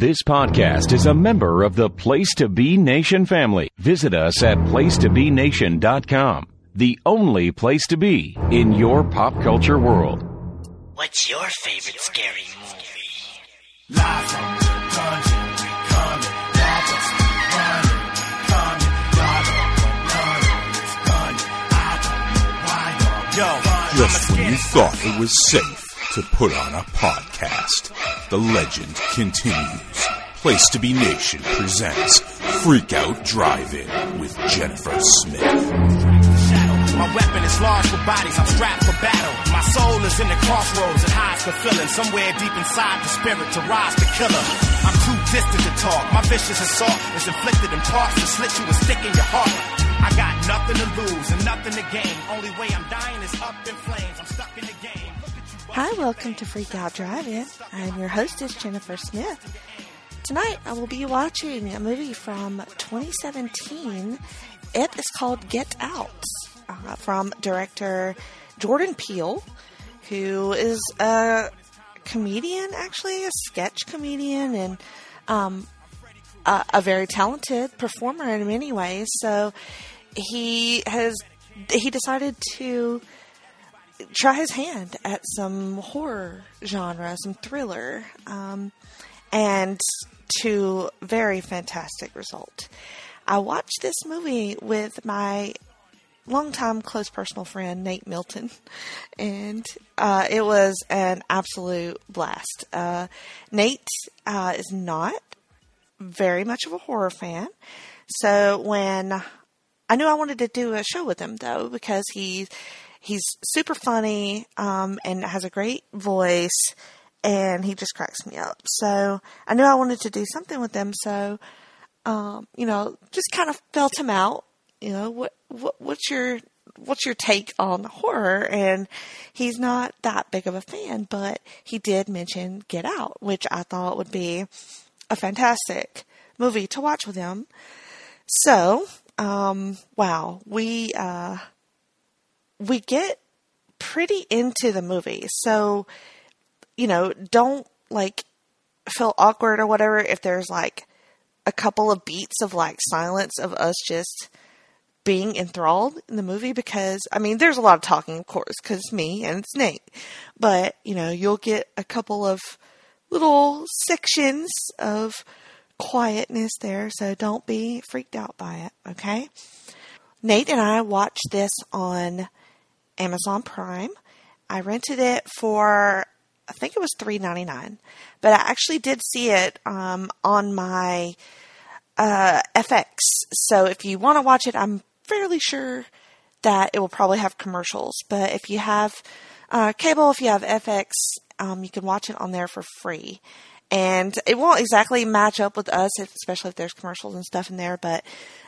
This podcast is a member of the Place to Be Nation family. Visit us at placetobenation.com, the only place to be in your pop culture world. What's your favorite scary movie? Live from the dungeon, we coming. Rob us, running, coming. Y'all know what none is gunning. I don't know why y'all. Just when you thought it was safe to put on a podcast, the legend continues. Place to Be Nation presents Freak Out Drive-In with Jennifer Smith. My weapon is large for bodies, I'm strapped for battle. My soul is in the crossroads and hides the feeling. Somewhere deep inside the spirit to rise the killer. I'm too distant to talk. My vicious assault is inflicted in parts to slit you a stick in your heart. I got nothing to lose and nothing to gain. Only way I'm dying is up in flames. I'm stuck in the game. Hi, welcome to Freak Out Drive-In. I'm your hostess, Jennifer Smith. Tonight, I will be watching a movie from 2017. It is called Get Out, from director Jordan Peele, who is a comedian, actually, a sketch comedian, and a very talented performer in many ways. So he decided to try his hand at some horror genre, some thriller, and to very fantastic result. I watched this movie with my longtime close personal friend, Nate Milton, and it was an absolute blast. Nate is not very much of a horror fan, so when I knew I wanted to do a show with him, though, because he's super funny, and has a great voice, and he just cracks me up. So I knew I wanted to do something with him. So, just kind of felt him out. What's your take on horror? And he's not that big of a fan, but he did mention Get Out, which I thought would be a fantastic movie to watch with him. So, wow, we get pretty into the movie. So, don't feel awkward or whatever if there's a couple of beats of silence of us just being enthralled in the movie, because there's a lot of talking, of course, because it's me and it's Nate, but you'll get a couple of little sections of quietness there, so don't be freaked out by it, okay? Nate and I watched this on Amazon Prime. I rented it for, I think it was $3.99, but I actually did see it on my FX. So if you want to watch it, I'm fairly sure that it will probably have commercials. But if you have cable, if you have FX, you can watch it on there for free. And it won't exactly match up with us, especially if there's commercials and stuff in there. But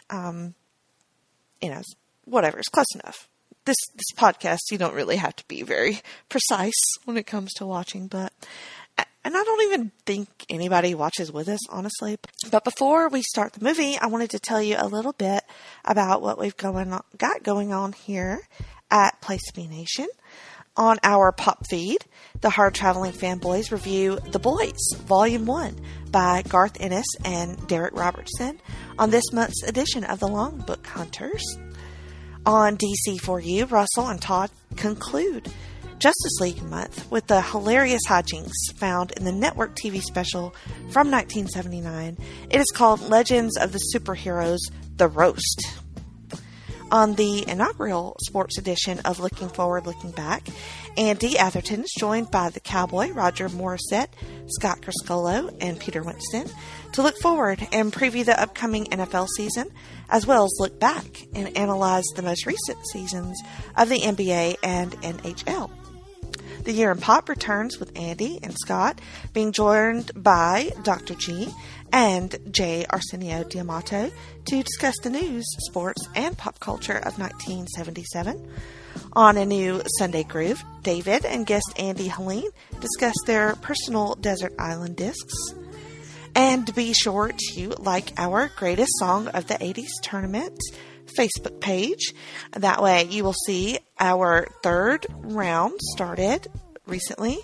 whatever, it's close enough. This podcast, you don't really have to be very precise when it comes to watching, and I don't even think anybody watches with us, honestly. But before we start the movie, I wanted to tell you a little bit about what we've got going on here at Place to Be Nation. On our pop feed, the Hard Traveling Fanboys review The Boys, Volume 1 by Garth Ennis and Derek Robertson on this month's edition of The Long Book Hunters. On DC4U, Russell and Todd conclude Justice League month with the hilarious hijinks found in the network TV special from 1979. It is called Legends of the Superheroes, The Roast. On the inaugural sports edition of Looking Forward, Looking Back, Andy Atherton is joined by the Cowboy, Roger Morissette, Scott Criscolo, and Peter Winston to look forward and preview the upcoming NFL season, as well as look back and analyze the most recent seasons of the NBA and NHL. The Year in Pop returns with Andy and Scott being joined by Dr. G and J. Arsenio D'Amato to discuss the news, sports, and pop culture of 1977. On a new Sunday Groove, David and guest Andy Helene discuss their personal desert island discs. And be sure to like our Greatest Song of the 80s Tournament Facebook page. That way you will see our third round started recently.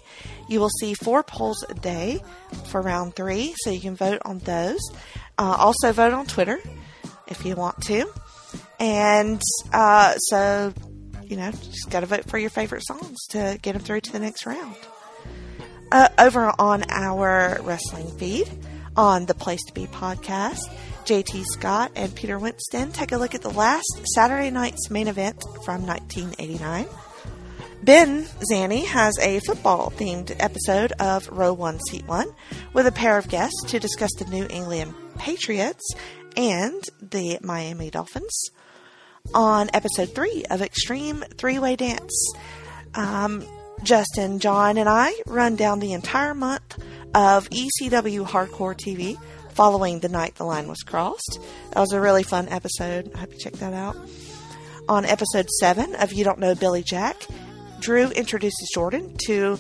You will see 4 polls a day for round 3, so you can vote on those. Also vote on Twitter if you want to. And so, just got to vote for your favorite songs to get them through to the next round. Over on our wrestling feed, on the Place to Be podcast, JT Scott and Peter Winston take a look at the last Saturday night's main event from 1989. Ben Zanny has a football-themed episode of Row 1, Seat 1 with a pair of guests to discuss the New England Patriots and the Miami Dolphins. On episode 3 of Extreme Three-Way Dance, Justin, John, and I run down the entire month of ECW Hardcore TV following the night the line was crossed. That was a really fun episode. I hope you check that out. On episode 7 of You Don't Know Billy Jack, Drew introduces Jordan to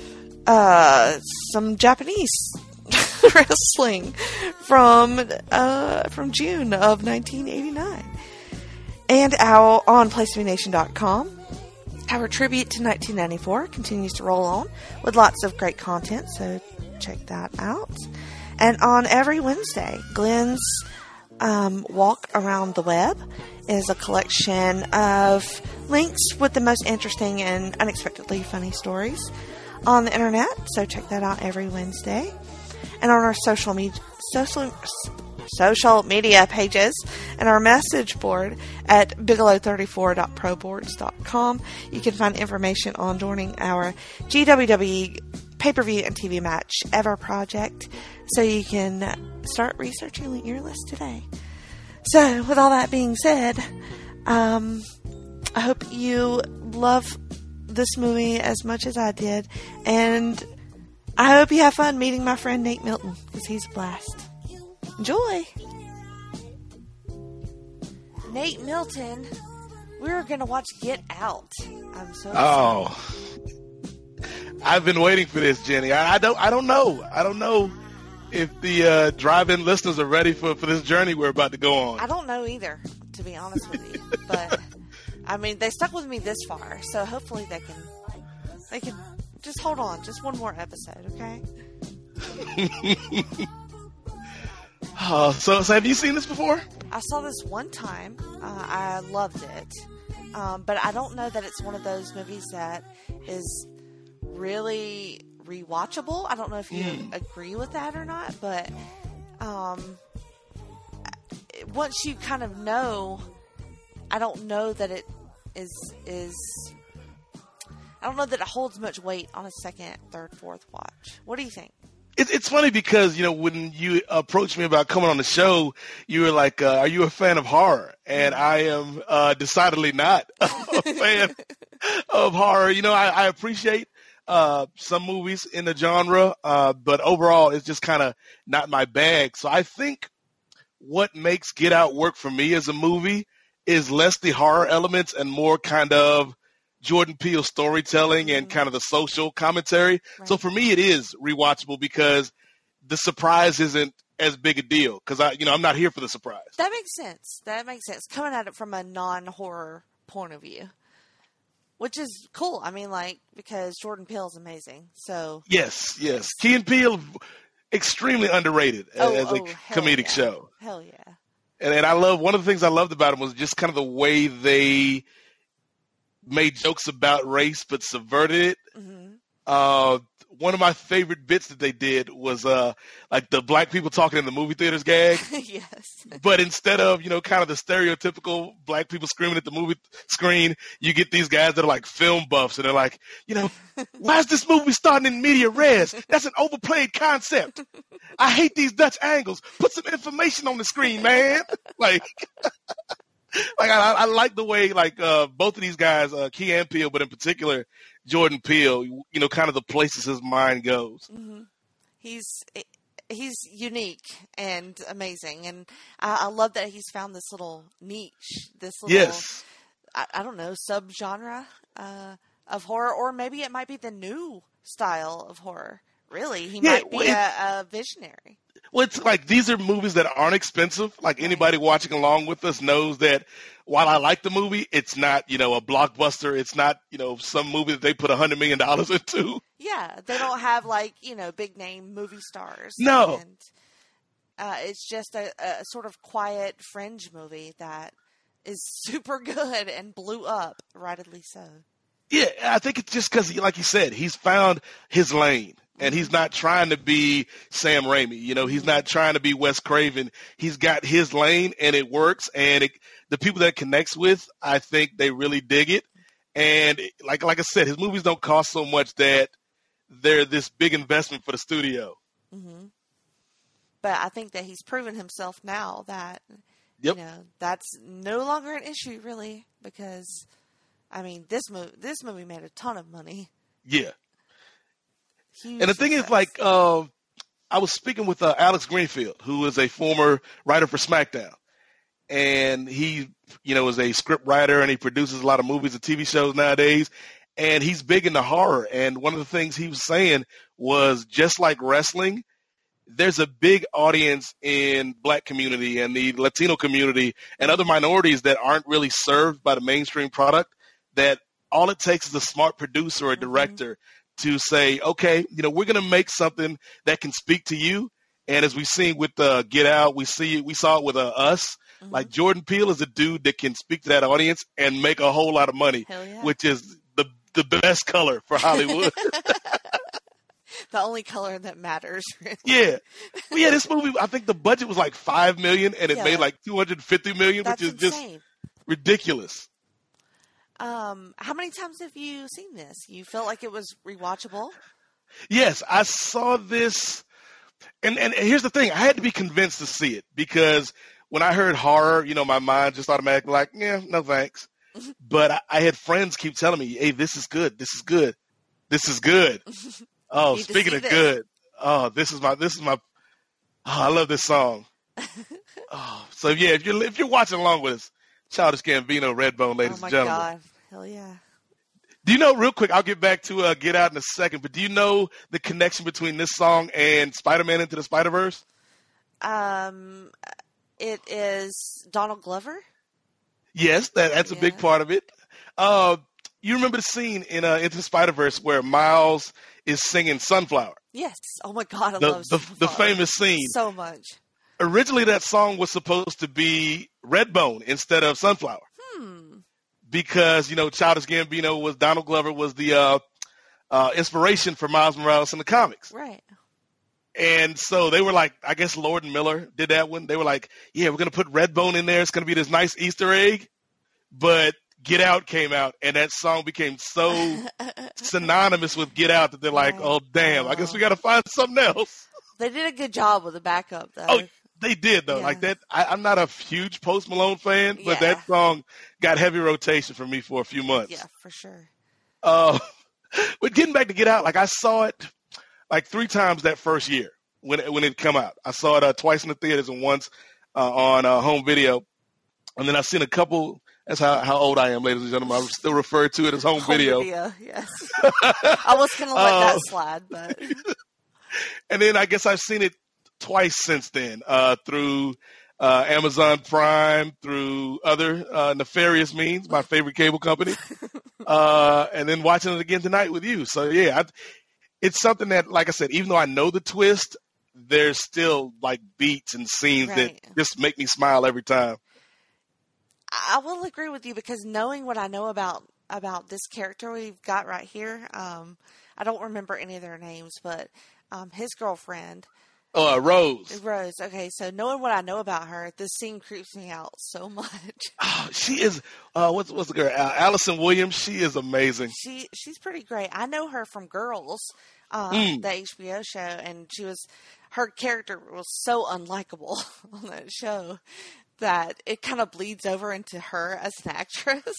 some Japanese wrestling from June of 1989. And on PlaceToBeNation.com, our tribute to 1994 continues to roll on with lots of great content, so check that out. And on every Wednesday, Glenn's Walk Around the Web is a collection of links with the most interesting and unexpectedly funny stories on the internet, so check that out every Wednesday. And on our social media pages and our message board at bigelow34.proboards.com, you can find information on joining our GWW pay-per-view and TV match ever project, so you can start researching your list today. So with all that being said, I hope you love this movie as much as I did, and I hope you have fun meeting my friend Nate Milton, because he's a blast. Enjoy! Nate Milton, we're going to watch Get Out. I'm so excited. Oh, I've been waiting for this, Jenny. I don't know. I don't know if the drive-in listeners are ready for this journey we're about to go on. I don't know either, to be honest with you. But, I mean, they stuck with me this far, so hopefully they can just hold on. Just one more episode, okay? So have you seen this before? I saw this one time. I loved it. But I don't know that it's one of those movies that is really rewatchable. I don't know if you agree with that or not, but once you kind of know, I don't know that it is I don't know that it holds much weight on a second, third, fourth watch. What do you think? It's funny because, when you approached me about coming on the show, you were like, are you a fan of horror? And I am decidedly not a fan of horror. I appreciate some movies in the genre, but overall it's just kind of not my bag. So I think what makes Get Out work for me as a movie is less the horror elements and more kind of Jordan Peele storytelling and kind of the social commentary. Right. So for me, it is rewatchable because the surprise isn't as big a deal because I'm not here for the surprise. That makes sense. Coming at it from a non-horror point of view, which is cool. I mean, because Jordan Peele is amazing. So yes. Key and Peele, extremely underrated as a comedic show. Hell yeah. And I love, one of the things I loved about him was just kind of the way they made jokes about race but subverted it. Mm-hmm. One of my favorite bits that they did was like the black people talking in the movie theaters gag. Yes. But instead of, kind of the stereotypical black people screaming at the movie screen, you get these guys that are like film buffs and they're like, why is this movie starting in media res? That's an overplayed concept. I hate these Dutch angles. Put some information on the screen, man. I like the way both of these guys, Key and Peele, but in particular Jordan Peele, kind of the places his mind goes. Mm-hmm. He's unique and amazing, and I love that he's found this little niche, this little I don't know, subgenre of horror, or maybe it might be the new style of horror. Really, he might be a visionary. Well, it's like these are movies that aren't expensive. Like anybody watching along with us knows that while I like the movie, it's not, a blockbuster. It's not, some movie that they put $100 million into. Yeah, they don't have like, big name movie stars. No. And it's just a sort of quiet fringe movie that is super good and blew up, rightly so. Yeah, I think it's just because, like you said, he's found his lane. And he's not trying to be Sam Raimi. He's not trying to be Wes Craven. He's got his lane, and it works. And the people that it connects with, I think they really dig it. And like I said, his movies don't cost so much that they're this big investment for the studio. Mm-hmm. But I think that he's proven himself now that, that's no longer an issue, really. Because, this movie made a ton of money. Yeah. Huge and the thing success. is, I was speaking with Alex Greenfield, who is a former writer for SmackDown. And he, is a script writer, and he produces a lot of movies and TV shows nowadays. And he's big into horror. And one of the things he was saying was, just like wrestling, there's a big audience in Black community and the Latino community and other minorities that aren't really served by the mainstream product, that all it takes is a smart producer or a director to say, okay, we're going to make something that can speak to you. And as we've seen with Get Out, we saw it with Us. Mm-hmm. Like, Jordan Peele is a dude that can speak to that audience and make a whole lot of money, which is the best color for Hollywood. The only color that matters. Really. Yeah. Well, yeah, this movie, I think the budget was like $5 million and it made like $250 million, which is insane. Just ridiculous. How many times have you seen this? You felt like it was rewatchable? Yes, I saw this. And here's the thing. I had to be convinced to see it because when I heard horror, my mind just automatically like, yeah, no thanks. But I had friends keep telling me, hey, this is good. This is good. This is good. Oh, speaking of good. Oh, this is my, I love this song. So yeah, if you're watching along with us, Childish Gambino, Redbone, ladies and gentlemen. Oh my God. Hell yeah. Do you know, real quick, I'll get back to Get Out in a second, but do you know the connection between this song and Spider-Man Into the Spider-Verse? It is Donald Glover? Yes, that's a big part of it. You remember the scene in Into the Spider-Verse where Miles is singing Sunflower? Yes. Oh my God, I love Sunflower. The famous scene. So much. Originally, that song was supposed to be Redbone instead of Sunflower. Because, Childish Gambino Donald Glover was the inspiration for Miles Morales in the comics. Right. And so they were like, I guess Lord and Miller did that one. They were like, yeah, we're going to put Redbone in there. It's going to be this nice Easter egg. But Get Out came out, and that song became so synonymous with Get Out that they're like, oh, damn, I guess we got to find something else. They did a good job with the backup, though. Oh, they did, though. Yeah. Like that, I'm not a huge Post Malone fan, but that song got heavy rotation for me for a few months. Yeah, for sure. But getting back to Get Out, like I saw it like 3 times that first year when it come out. I saw it twice in the theaters and once on home video. And then I've seen a couple. That's how old I am, ladies and gentlemen. I still refer to it as home video. Yes. I was going to let that slide, but. And then I guess I've seen it twice since then through Amazon Prime, through other nefarious means, my favorite cable company, and then watching it again tonight with you. So, yeah, it's something that, like I said, even though I know the twist, there's still like beats and scenes that just make me smile every time. I will agree with you because knowing what I know about this character we've got right here, I don't remember any of their names, but his girlfriend. Oh, Rose. Rose. Okay, so knowing what I know about her, this scene creeps me out so much. Oh, she is. What's the girl? Allison Williams. She is amazing. She's pretty great. I know her from Girls, the HBO show, and her character was so unlikable on that show that it kind of bleeds over into her as an actress.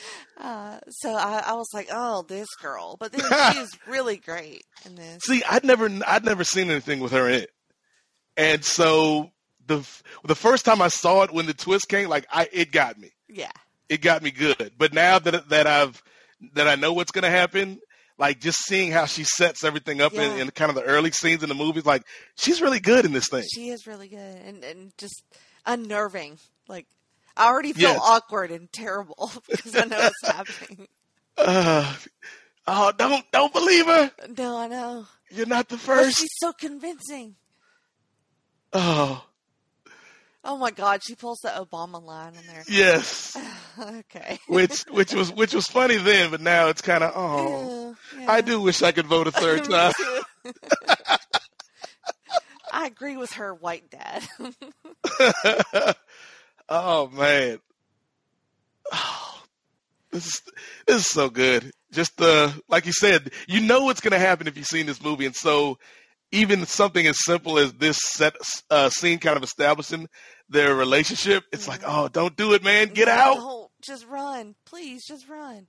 So I was like, oh, this girl. But then she is really great in this. See, I'd never seen anything with her in it. And so the first time I saw it when the twist came, it got me. Yeah. It got me good. But now that I know what's going to happen, like just seeing how she sets everything up in kind of the early scenes in the movies, like she's really good in this thing. She is really good and just unnerving. Like I already feel awkward and terrible because I know what's happening. Oh, don't believe her. No, I know. You're not the But first. she's so convincing. Oh, Oh my God, she pulls the Obama line on there. yes. Okay. Which was funny then, but now it's kind of Yeah. I do wish I could vote a third time. I agree with her, white dad. Oh man. Oh, this is so good. Just like you said, you know what's going to happen if you've seen this movie, and so even something as simple as this scene kind of establishing their relationship, it's like, oh, don't do it, man. Get out. Don't, just run. Please, just run.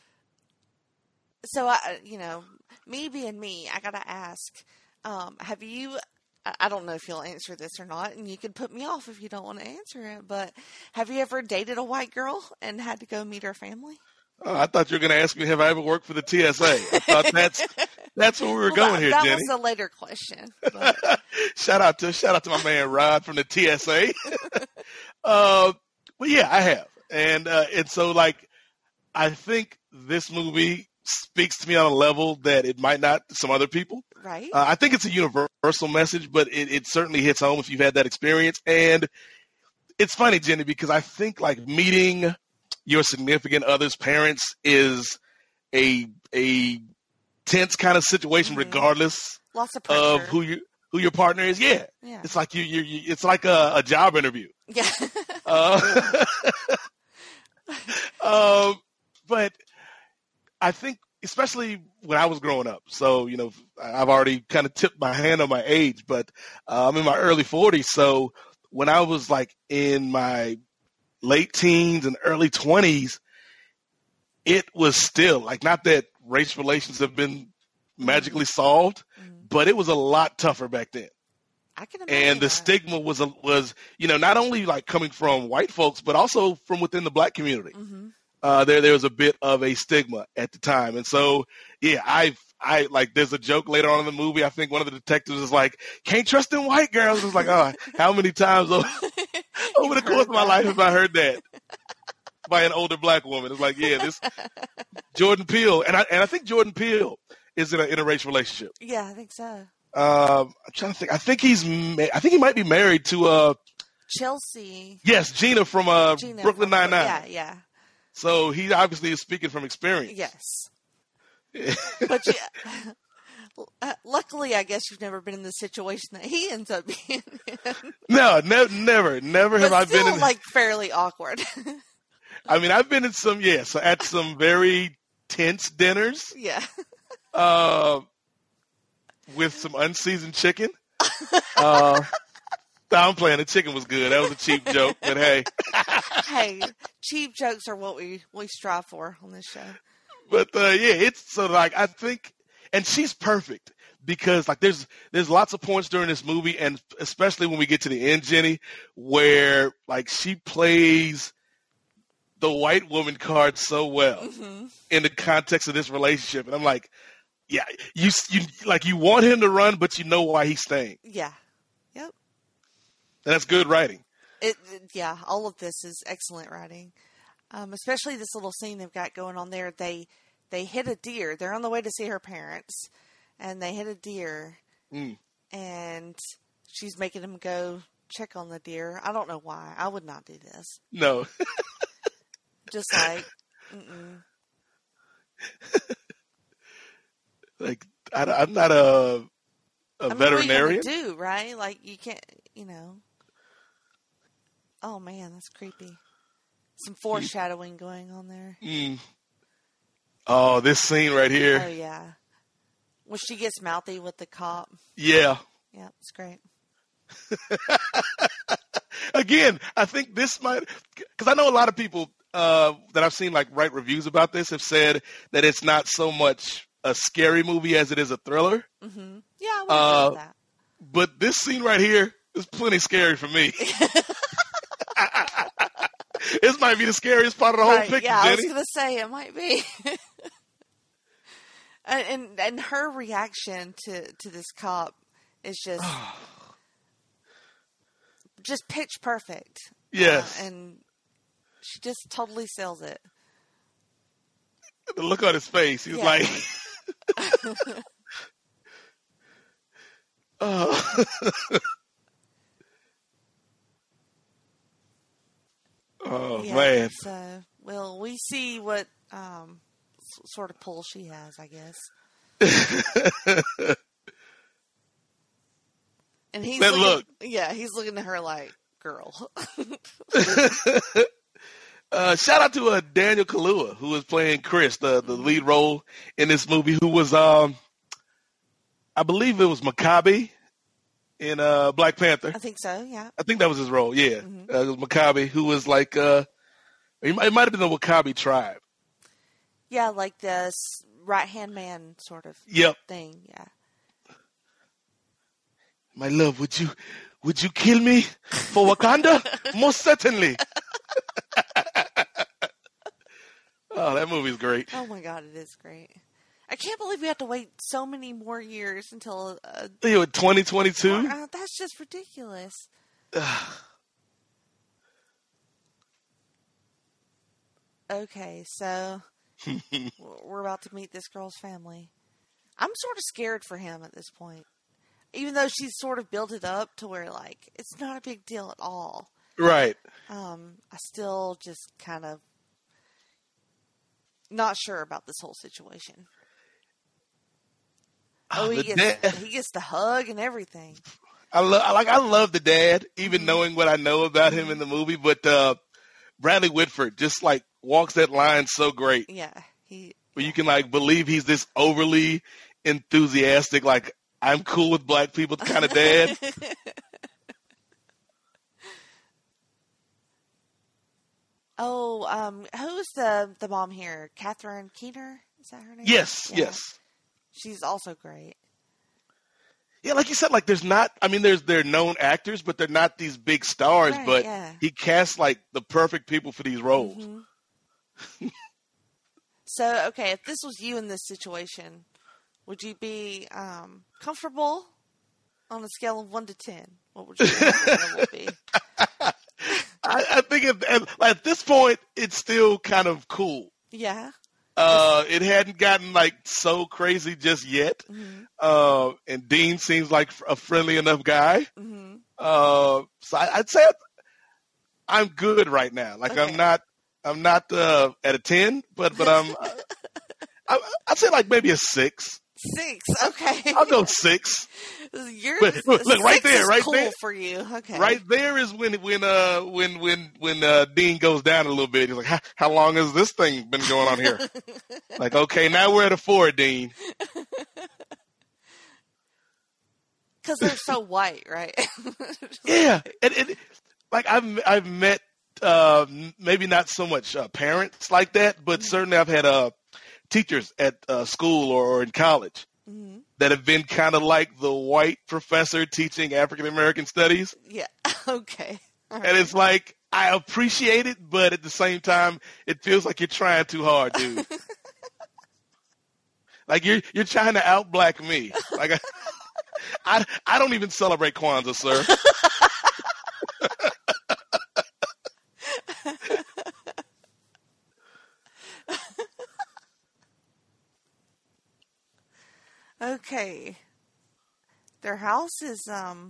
So, me being me, I got to ask, have you, I don't know if you'll answer this or not, and you can put me off if you don't want to answer it, but have you ever dated a white girl and had to go meet her family? Oh, I thought you were going to ask me, have I ever worked for the TSA? I thought that's where we were going here, that Jenny. That was a later question. But. Shout out to my man Rod from the TSA. But yeah, I have, and so like, I think this movie speaks to me on a level that it might not to some other people. Right. I think it's a universal message, but it certainly hits home if you've had that experience. And it's funny, Jenny, because I think like meeting your significant other's parents is a tense kind of situation, regardless Lots of pressure. of who your partner is. Yeah. It's like you it's like a job interview. Yeah. But I think, especially when I was growing up, so, I've already kind of tipped my hand on my age, but I'm in my early 40s. So when I was like in my late teens and early 20s, it was still like, not that race relations have been magically solved, but it was a lot tougher back then. I can imagine. And the stigma was not only like coming from white folks, but also from within the black community. There was a bit of a stigma at the time. And so, yeah, I like, there's a joke later on in the movie. I think one of the detectives is like, can't trust them white girls. It's like, oh, how many times over the course of my life have I heard that by an older black woman? It's like, yeah, this Jordan Peele. And I think Jordan Peele is in an interracial relationship. Yeah, I think so. I'm trying to think. I think he might be married to, Chelsea. Yes, Gina from Brooklyn Nine-Nine. Yeah. So he obviously is speaking from experience. Yes. But luckily, I guess you've never been in the situation that he ends up being in. No, never have I been in. Like fairly awkward. I mean, I've been in at some very tense dinners. Yeah. With some unseasoned chicken. I'm playing. The chicken was good. That was a cheap joke, but hey. Hey, cheap jokes are what we strive for on this show. But it's so like, I think, and she's perfect because like there's lots of points during this movie, and especially when we get to the end, Jenny, where like she plays the white woman card so well in the context of this relationship, and I'm like, yeah, you want him to run, but you know why he's staying. Yeah. Yep. And that's good writing. Yeah, all of this is excellent writing. Especially this little scene they've got going on there. They hit a deer. They're on the way to see her parents, and they hit a deer. And she's making him go check on the deer. I don't know why. I would not do this. No. Just like, like I'm not a veterinarian. What are you gonna do, right? Like you can't, Oh man, that's creepy. Some foreshadowing going on there. Oh, this scene right here. Oh yeah, when she gets mouthy with the cop. Yeah. Yeah, it's great. Again, I think this might, because I know a lot of people that I've seen like write reviews about this have said that it's not so much a scary movie as it is a thriller. Yeah, I would agree with that. But this scene right here is plenty scary for me. This might be the scariest part of the whole picture, yeah, Jenny. I was going to say, it might be. and her reaction to this cop is just pitch perfect. Yes. And she just totally sells it. The look on his face. He was like, oh. Oh, man. So, well, we see what sort of pull she has, I guess. And he's he's looking at her like, girl. Shout out to Daniel Kaluuya, who was playing Chris, the lead role in this movie, who was, I believe it was Maccabi in Black Panther. I think so, yeah. I think that was his role, yeah. Mm-hmm. It was Maccabi, who was like, it might have been the Wakabi tribe. Yeah, like this right-hand man sort of thing, yeah. My love, would you kill me for Wakanda? Most certainly. Oh, that movie's great. Oh my God, it is great. I can't believe we have to wait so many more years until 2022. That's just ridiculous. Okay, so we're about to meet this girl's family. I'm sort of scared for him at this point. Even though she's sort of built it up to where, like, it's not a big deal at all. Right. I still just kind of not sure about this whole situation. He gets the hug and everything. I love the dad, even knowing what I know about him in the movie. But Bradley Whitford just like walks that line so great. Yeah, where you can like believe he's this overly enthusiastic, like I'm cool with black people kind of dad. Who's the mom here? Catherine Keener? Is that her name? Yes, yeah. yes. She's also great. Yeah, like you said, like they're known actors, but they're not these big stars. Right, but yeah. he casts like the perfect people for these roles. Mm-hmm. So, okay, if this was you in this situation, would you be comfortable on a scale of 1 to 10? What would you be? I think at this point, it's still kind of cool. Yeah. It hadn't gotten like so crazy just yet. Mm-hmm. And Dean seems like a friendly enough guy. Mm-hmm. So I'd say I'm good right now. Like okay. I'm not at a 10, but I'd say like maybe a 6. 6, okay. I'll go 6. Look right there, right cool there for you. Okay. Right there is when Dean goes down a little bit. He's like, how long has this thing been going on here? Like, okay, now we're at a 4, Dean. Because they're so white, right? Yeah, and like I've met maybe not so much parents like that, but certainly I've had teachers at school or in college that have been kind of like the white professor teaching African American studies. Yeah. Okay. Right. And it's like I appreciate it, but at the same time, it feels like you're trying too hard, dude. Like you're trying to out-black me. Like I don't even celebrate Kwanzaa, sir. Okay. Their house is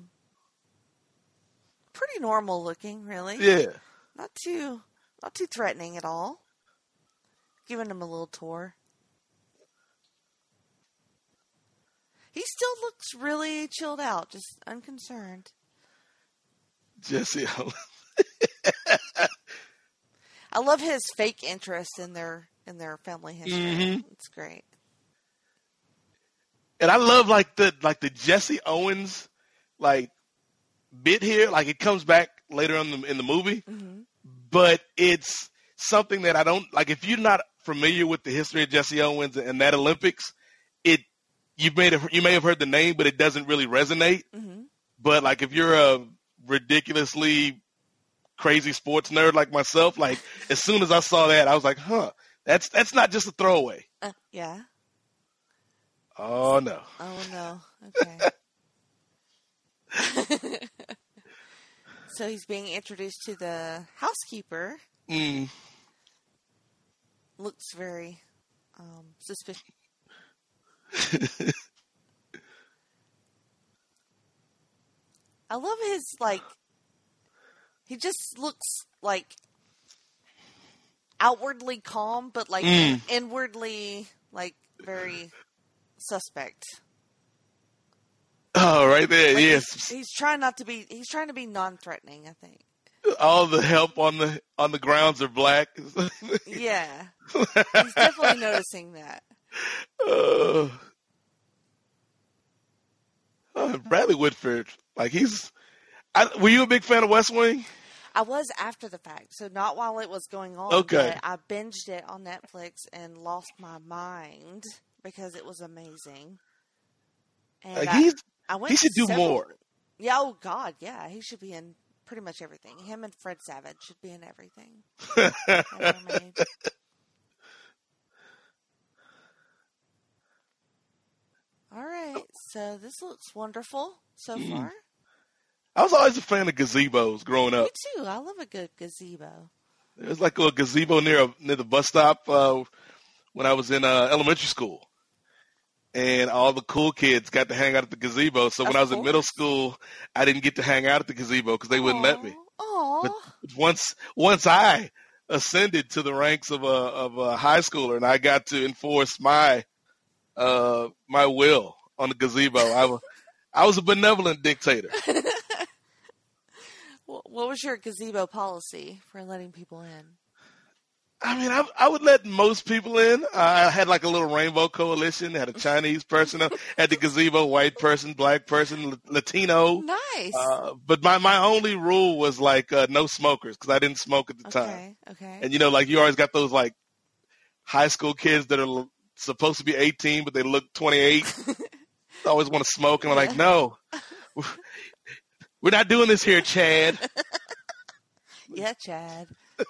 pretty normal looking, really. Yeah. Not too threatening at all. Giving him a little tour. He still looks really chilled out, just unconcerned. Jesse. I love his fake interest in their family history. Mm-hmm. It's great. And I love like the Jesse Owens like bit here. Like it comes back later on in the movie, but it's something that I don't like. If you're not familiar with the history of Jesse Owens and that Olympics, you may have heard the name, but it doesn't really resonate. But like if you're a ridiculously crazy sports nerd like myself, like as soon as I saw that, I was like, huh, that's not just a throwaway. Yeah. Oh, no. Oh, no. Okay. So he's being introduced to the housekeeper. Looks very suspicion. I love his, like, he just looks, like, outwardly calm, but, like, inwardly, like, very suspect. Oh, right there, Like, yes. He's trying to be non-threatening, I think. All the help on the grounds are black. Yeah. He's definitely noticing that. Bradley Whitford, like were you a big fan of West Wing? I was after the fact, so not while it was going on. Okay. But I binged it on Netflix and lost my mind because it was amazing. And Like I went he should do more. Yeah, oh God, yeah. He should be in pretty much everything. Him and Fred Savage should be in everything ever made. All right, so this looks wonderful so far. I was always a fan of gazebos growing up. Me too. I love a good gazebo. There's like a gazebo near the bus stop when I was in elementary school. And all the cool kids got to hang out at the gazebo. So when I was in middle school, I didn't get to hang out at the gazebo because they wouldn't let me. Aww. But once I ascended to the ranks of a high schooler and I got to enforce my will on the gazebo, I was a benevolent dictator. What was your gazebo policy for letting people in? I mean, I would let most people in. I had like a little rainbow coalition. Had a Chinese person at the gazebo, white person, black person, Latino. Nice. But my only rule was like no smokers because I didn't smoke at the time. Okay. And like you always got those like high school kids that are supposed to be 18 but they look 28. They always want to smoke, and I'm like, no, we're not doing this here, Chad. Yeah, Chad.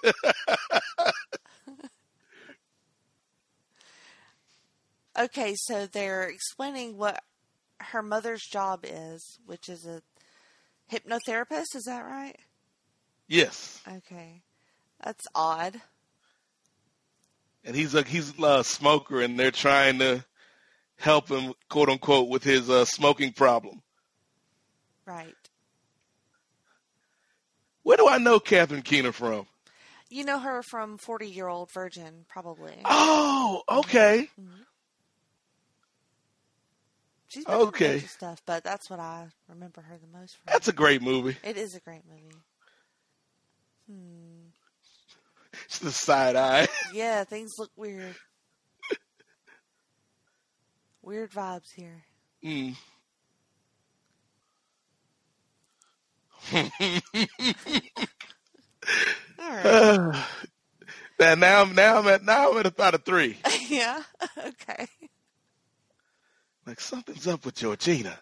Okay, so they're explaining what her mother's job is, which is a hypnotherapist. Is that right? Yes. Okay, that's odd. And he's a smoker, and they're trying to help him, quote unquote, with his smoking problem. Right. Where do I know Catherine Keener from? You know her from 40-Year-Old Virgin, probably. Oh, okay. Mm-hmm. She's been in a bunch of stuff, but that's what I remember her the most from. That's a great movie. It is a great movie. It's the side eye. Yeah, things look weird. Weird vibes here. All right. Now I'm at about a 3. Yeah. Okay. Like something's up with Georgina.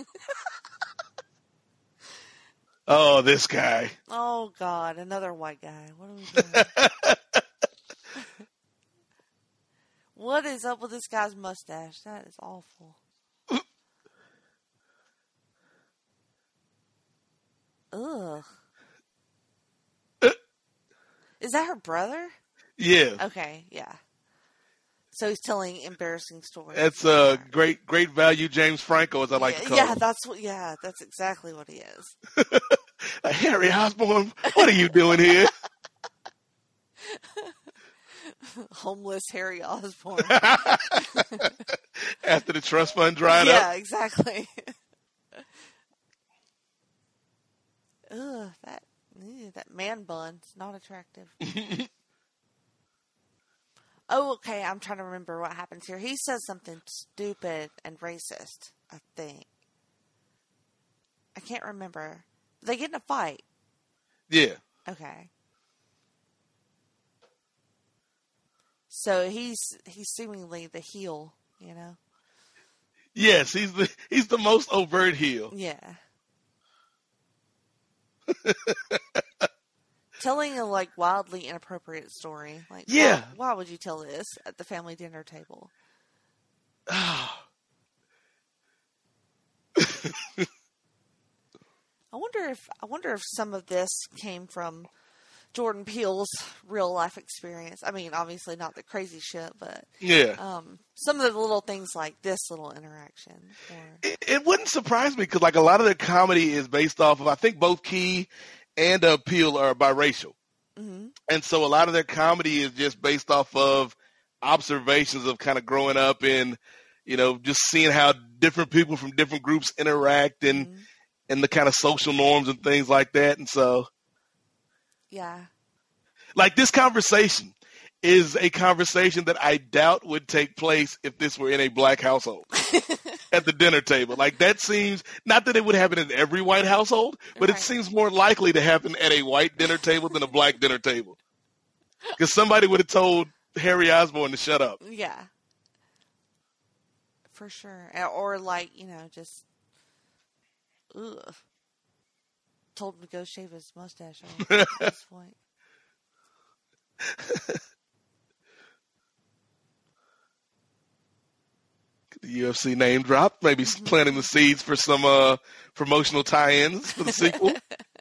Oh, this guy. Oh God, another white guy. What are we doing? What is up with this guy's mustache? That is awful. Ugh. Is that her brother? Yeah. Okay, yeah. So he's telling embarrassing stories. That's great value James Franco, as I like to call him. That's exactly what he is. Harry Osborn, what are you doing here? Homeless Harry Osborn. After the trust fund dried up. Yeah, exactly. Ugh, that man bun is not attractive. Oh, okay. I'm trying to remember what happens here. He says something stupid and racist, I think. I can't remember. They get in a fight. Yeah. Okay. So he's seemingly the heel, you know? Yes, he's the most overt heel. Yeah. Telling a wildly inappropriate story. Yeah. Why would you tell this at the family dinner table? I wonder if some of this came from Jordan Peele's real life experience. I mean, obviously not the crazy shit, but some of the little things like this little interaction. It wouldn't surprise me because like a lot of their comedy is based off of, I think both Key and Peele are biracial. Mm-hmm. And so a lot of their comedy is just based off of observations of kind of growing up and, you know, just seeing how different people from different groups interact and the kind of social norms and things like that. And so, yeah, like this conversation is a conversation that I doubt would take place if this were in a black household at the dinner table. Like that seems, not that it would happen in every white household, but it seems more likely to happen at a white dinner table than a black dinner table. Because somebody would have told Harry Osborn to shut up. Yeah. For sure. Or like, you know, just told him to go shave his mustache off at this point. The UFC name drop, maybe planting the seeds for some promotional tie-ins for the sequel.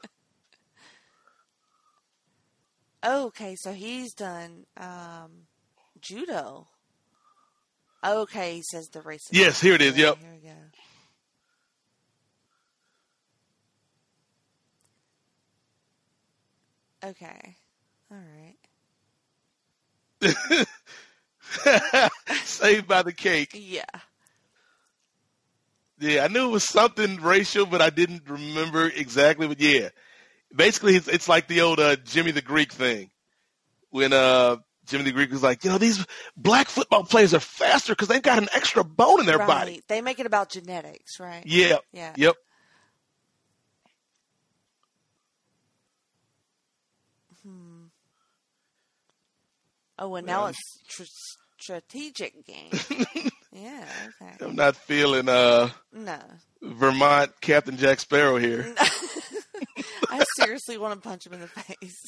Okay, so he's done judo. Okay, he says the racist. Yes, here it is. Yep. Here we go. Okay. All right. Saved by the cake. Yeah. Yeah, I knew it was something racial, but I didn't remember exactly. But yeah, basically it's like the old Jimmy the Greek thing. When Jimmy the Greek was like, you know, these black football players are faster because they've got an extra bone in their body. They make it about genetics, right? Yeah. Yeah. Yep. Oh, and now it's strategic game. Yeah, okay. I'm not feeling no Vermont Captain Jack Sparrow here. I seriously want to punch him in the face.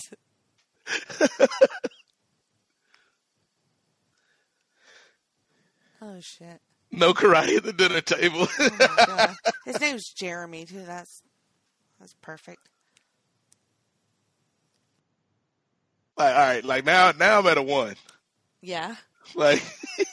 Oh shit! No karate at the dinner table. Oh my God. His name's Jeremy too. That's perfect. Like, all right, like now I'm at a 1. Yeah. Like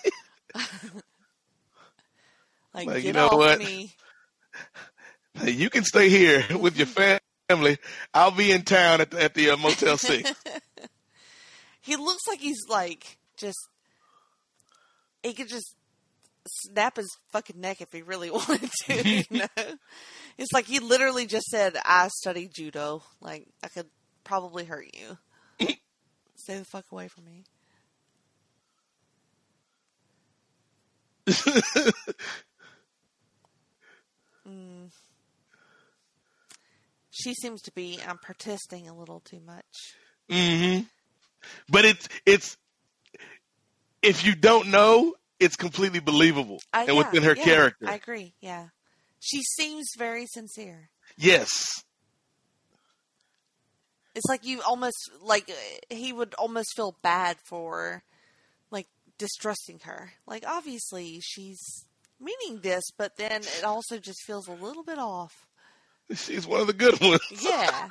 get you know off what? Me. Hey, you can stay here with your family. I'll be in town at the Motel 6. He looks like he's like he could just snap his fucking neck if he really wanted to. You know? It's like he literally just said, "I studied judo. Like I could probably hurt you. Stay the fuck away from me." She seems to be protesting a little too much. Mm-hmm. But it's if you don't know, it's completely believable and within her character. I agree. Yeah, she seems very sincere. Yes. It's like you almost like he would almost feel bad for like distrusting her. Like obviously she's meaning this, but then it also just feels a little bit off. She's one of the good ones. Yeah.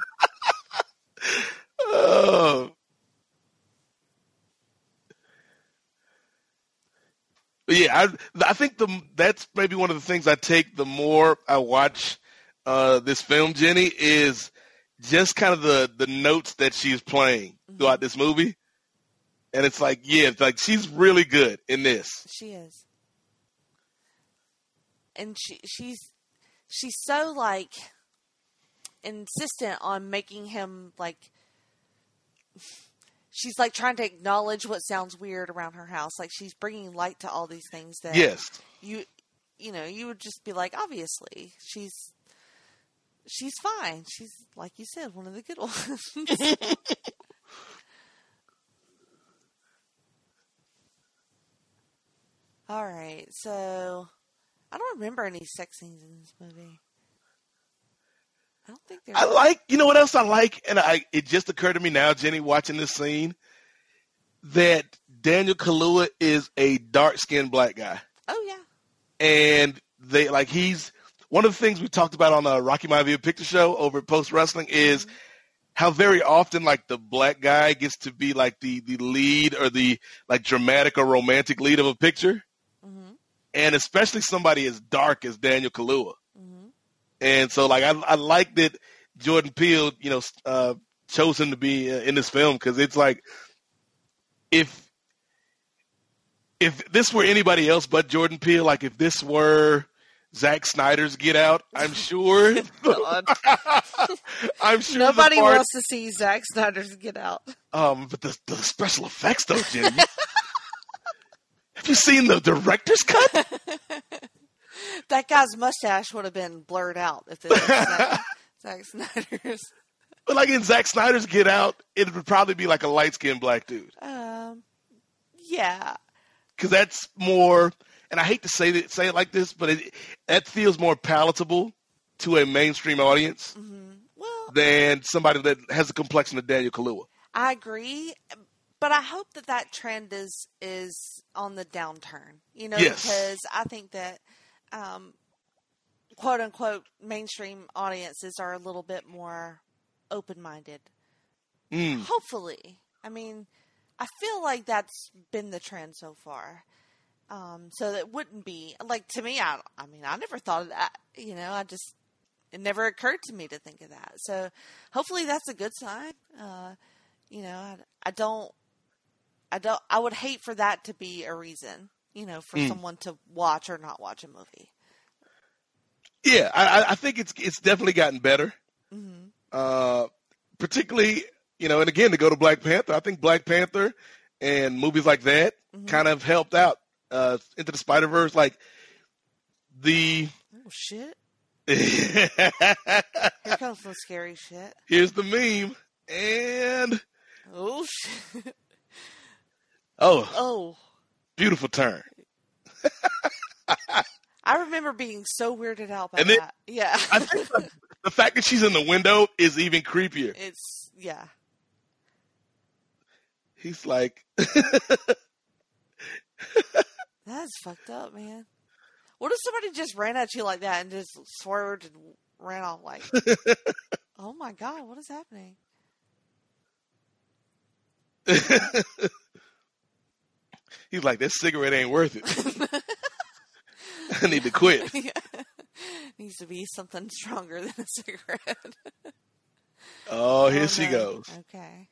But yeah, I think that's maybe one of the things I take the more I watch this film, Jenny, is just kind of the notes that she's playing throughout this movie. And it's like, yeah, it's like she's really good in this. She is. And she's so like insistent on making him like she's like trying to acknowledge what sounds weird around her house. Like she's bringing light to all these things that you know, you would just be like, obviously she's fine. She's, like you said, one of the good ones. All right, so I don't remember any sex scenes in this movie. I don't think there's... you know what else I like? And it just occurred to me now, Jenny, watching this scene, that Daniel Kaluuya is a dark-skinned black guy. Oh, yeah. And he's... One of the things we talked about on the Rocky Maivia Picture Show over at Post Wrestling is how very often like the black guy gets to be like the lead or the like dramatic or romantic lead of a picture. Mm-hmm. And especially somebody as dark as Daniel Kaluuya. Mm-hmm. And so like I like that Jordan Peele, chose him to be in this film, because it's like if this were anybody else but Jordan Peele, like if this were Zack Snyder's Get Out, I'm sure. I'm sure nobody wants to see Zack Snyder's Get Out. But the special effects, though, Jenny. Have you seen the director's cut? That guy's mustache would have been blurred out if it was Zack Snyder's. But like in Zack Snyder's Get Out, it would probably be like a light-skinned black dude. Yeah. Because that's more, and I hate to say it like this, but that feels more palatable to a mainstream audience than somebody that has the complexion of Daniel Kaluuya. I agree, but I hope that trend is on the downturn. Yes. Because I think that quote unquote mainstream audiences are a little bit more open-minded. Hopefully. I mean, I feel like that's been the trend so far. So that wouldn't be like, to me, I never thought of that, it never occurred to me to think of that. So hopefully that's a good sign. I would hate for that to be a reason, for someone to watch or not watch a movie. Yeah. I think it's definitely gotten better. Mm-hmm. Particularly, and again, to go to Black Panther, I think Black Panther and movies like that kind of helped out Into the Spider-Verse. Like oh shit! Here comes some scary shit. Here's the meme, and oh shit! Oh, beautiful turn. I remember being so weirded out by that. Yeah, I think the fact that she's in the window is even creepier. Yeah. He's like, that's fucked up, man. What if somebody just ran at you like that and just swerved and ran off like, oh my God, what is happening? He's like, that cigarette ain't worth it. I need to quit. Yeah. Needs to be something stronger than a cigarette. Oh, here she goes. Okay.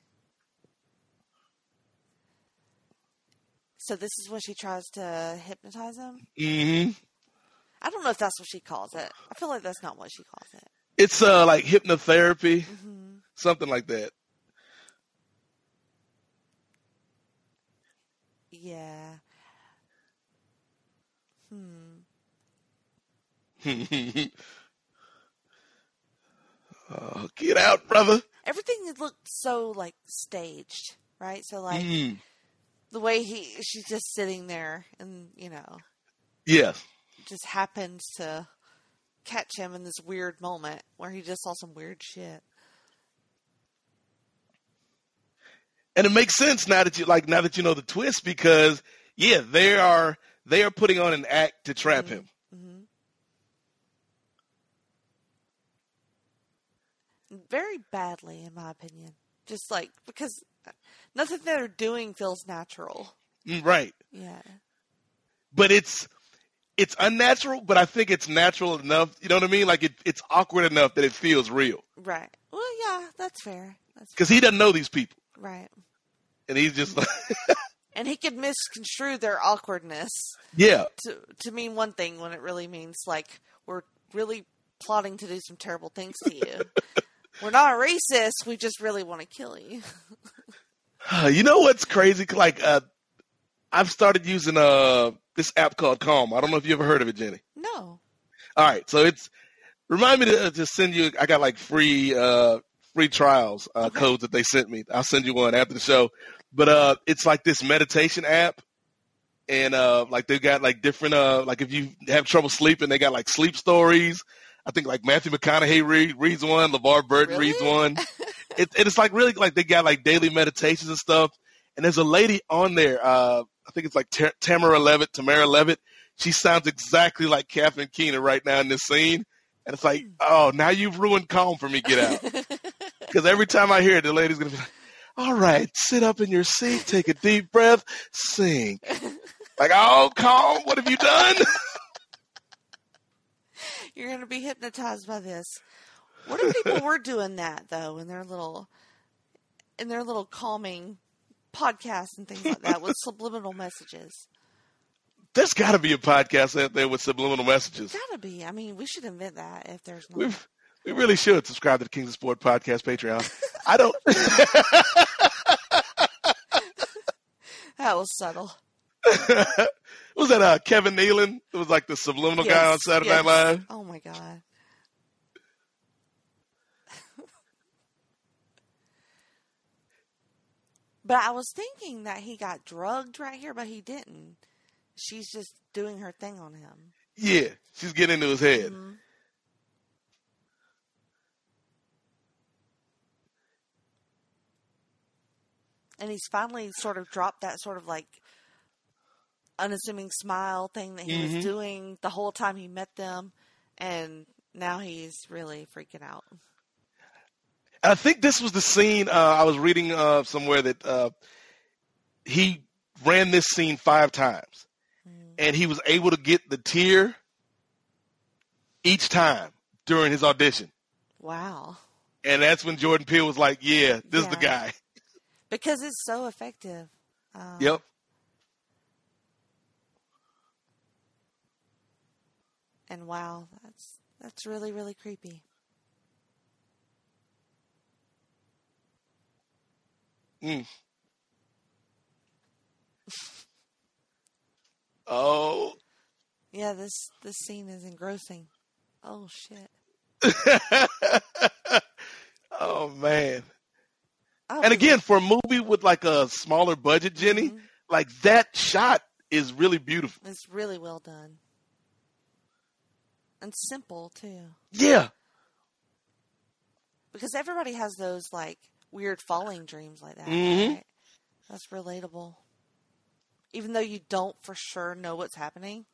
So this is when she tries to hypnotize him? Mm-hmm. I don't know if that's what she calls it. I feel like that's not what she calls it. It's like hypnotherapy, something like that. Yeah. Oh, get out, brother. Everything looked so like staged, right? So like the way she's just sitting there and, yeah, just happens to catch him in this weird moment where he just saw some weird shit. And it makes sense now that you know the twist, because they are putting on an act to trap him. Mm-hmm. Very badly, in my opinion. Just like, because nothing they're doing feels natural. Right. Yeah. But it's unnatural, but I think it's natural enough. You know what I mean? Like it's awkward enough that it feels real. Right. Well, yeah, that's fair. Because he doesn't know these people. Right. And he's just like... And he could misconstrue their awkwardness. Yeah. To mean one thing when it really means, like, we're really plotting to do some terrible things to you. We're not racist. We just really want to kill you. You know what's crazy? Like, I've started using this app called Calm. I don't know if you ever heard of it, Jenny. No. All right. So remind me to send you, I got like free trials codes that they sent me. I'll send you one after the show. But it's like this meditation app. And like they've got like different, like if you have trouble sleeping, they got like sleep stories. I think like Matthew McConaughey reads one, LeVar Burton reads one. It's like really like they got like daily meditations and stuff. And there's a lady on there, I think it's like Tamara Levitt. She sounds exactly like Catherine Keener right now in this scene. And it's like, oh, now you've ruined Calm for me, Get Out. Because every time I hear it, the lady's going to be like, all right, sit up in your seat, take a deep breath, sing. Like, oh, calm, what have you done? You're going to be hypnotized by this. What if people were doing that, though, in their little calming podcasts and things like that with subliminal messages? There's got to be a podcast out there with subliminal messages. Gotta be. I mean, we should invent that if there's not. We really should subscribe to the Kings of Sport podcast Patreon. I don't. That was subtle. Was that Kevin Nealon? It was like the subliminal guy on Saturday Night Live. Oh my God. But I was thinking that he got drugged right here, but he didn't. She's just doing her thing on him. Yeah, she's getting into his head. Mm-hmm. And he's finally sort of dropped that sort of like unassuming smile thing that he was doing the whole time he met them. And now he's really freaking out. I think this was the scene I was reading somewhere that he ran this scene 5 times. And he was able to get the tear each time during his audition. Wow. And that's when Jordan Peele was like, yeah, this is the guy. Because it's so effective. Yep. And wow, that's really, really creepy. Oh. Yeah, this scene is engrossing. Oh, shit. Oh, man. Oh, And again, for a movie with like a smaller budget, Jenny, like that shot is really beautiful. It's really well done. And simple, too. Yeah. Because everybody has those, like, weird falling dreams like that, Mm-hmm. right? That's relatable. Even though you don't for sure know what's happening.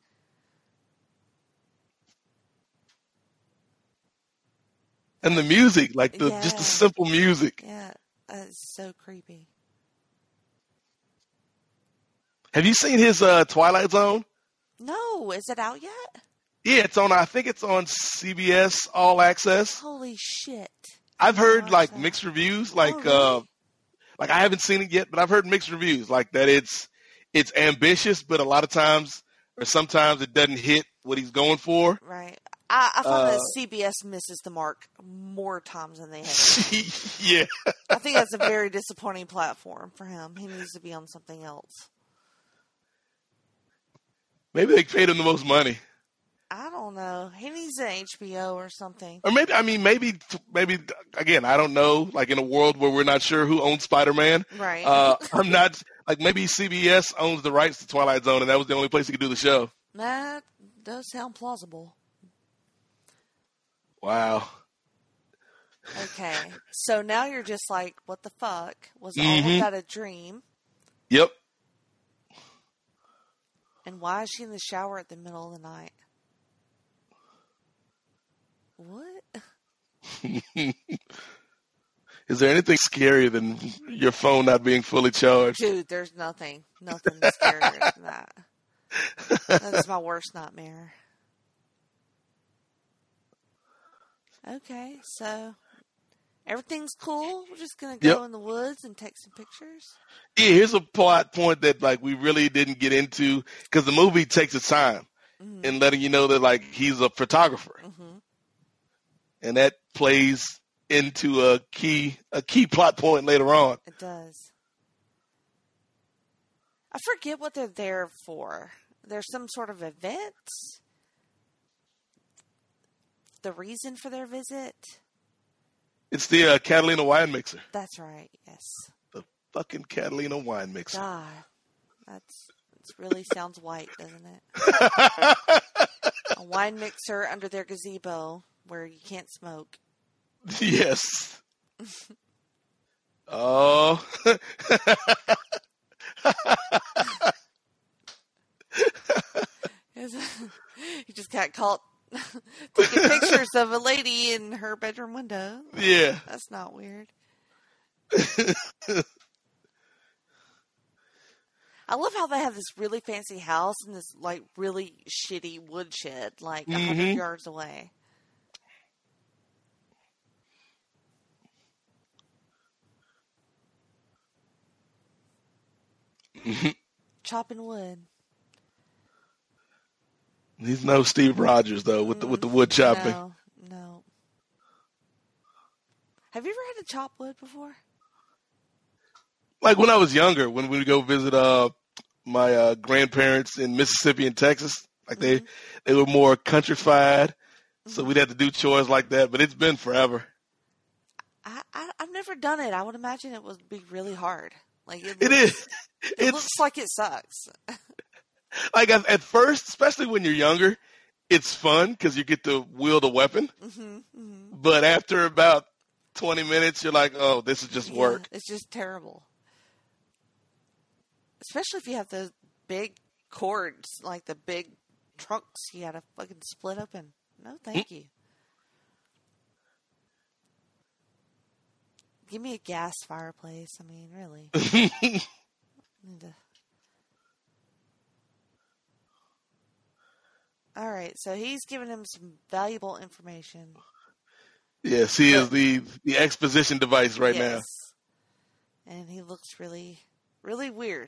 And the music, like just the simple music. Yeah, it's so creepy. Have you seen his Twilight Zone? No, is it out yet? Yeah, it's on. I think it's on CBS All Access. Holy shit! I've heard like that. mixed reviews. Like, really? like I haven't seen it yet, but I've heard mixed reviews. Like that, it's ambitious, but a lot of times or sometimes it doesn't hit what he's going for. Right. I find that CBS misses the mark more times than they have. Yeah. I think that's a very disappointing platform for him. He needs to be on something else. Maybe they paid him the most money. I don't know. He needs an HBO or something. Or maybe again, I don't know. Like in a world where we're not sure who owns Spider-Man, Right. I'm not like maybe CBS owns the rights to Twilight Zone, and that was the only place he could do the show. That does sound plausible. Wow. Okay, so now you're just like, what the fuck? Was all of that a dream? Yep. And why is she in the shower at the middle of the night? What? Is there anything scarier than your phone not being fully charged? Dude, there's nothing scarier than that. That's my worst nightmare. Okay, so everything's cool. We're just going to go in the woods and take some pictures. Yeah, here's a plot point that like we really didn't get into because the movie takes its time in letting you know that like he's a photographer. And that plays into a key plot point later on. It does. I forget what they're there for. There's some sort of event. The reason for their visit? It's the Catalina wine mixer. That's right, yes. The fucking Catalina wine mixer. God, it really sounds white, doesn't it? A wine mixer under their gazebo where you can't smoke. Yes. Oh. You just got caught Taking pictures of a lady in her bedroom window. Yeah. That's not weird. I love how they have this really fancy house and this like really shitty woodshed like 100 yards away. Chopping wood. He's no Steve Rogers though with the wood chopping. No. Have you ever had to chop wood before? Like when I was younger, when we would go visit my grandparents in Mississippi and Texas, like they were more countrified, so we'd have to do chores like that. But it's been forever. I've never done it. I would imagine it would be really hard. Like it is. It looks like it sucks. Like at first, especially when you're younger, it's fun because you get to wield a weapon. But after about 20 minutes, you're like, oh, this is just work. It's just terrible. Especially if you have the big cords, like the big trunks you gotta fucking split open. No, thank you. Give me a gas fireplace. I mean, really. All right, so he's giving him some valuable information. Yes, he is the exposition device right now. And he looks really, really weird.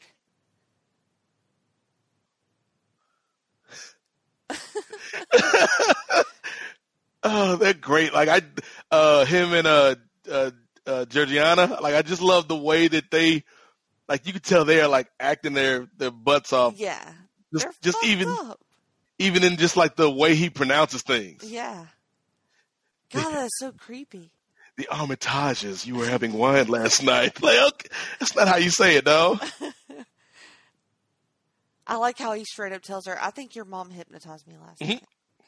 Oh, they're great. Like him and Georgiana, like I just love the way that they, like you could tell they're like acting their butts off. Yeah. Just even in just like the way he pronounces things. Yeah. God, that's so creepy. The Armitages, you were having wine last night. Like, okay, that's not how you say it, though. I like how he straight up tells her, I think your mom hypnotized me last night.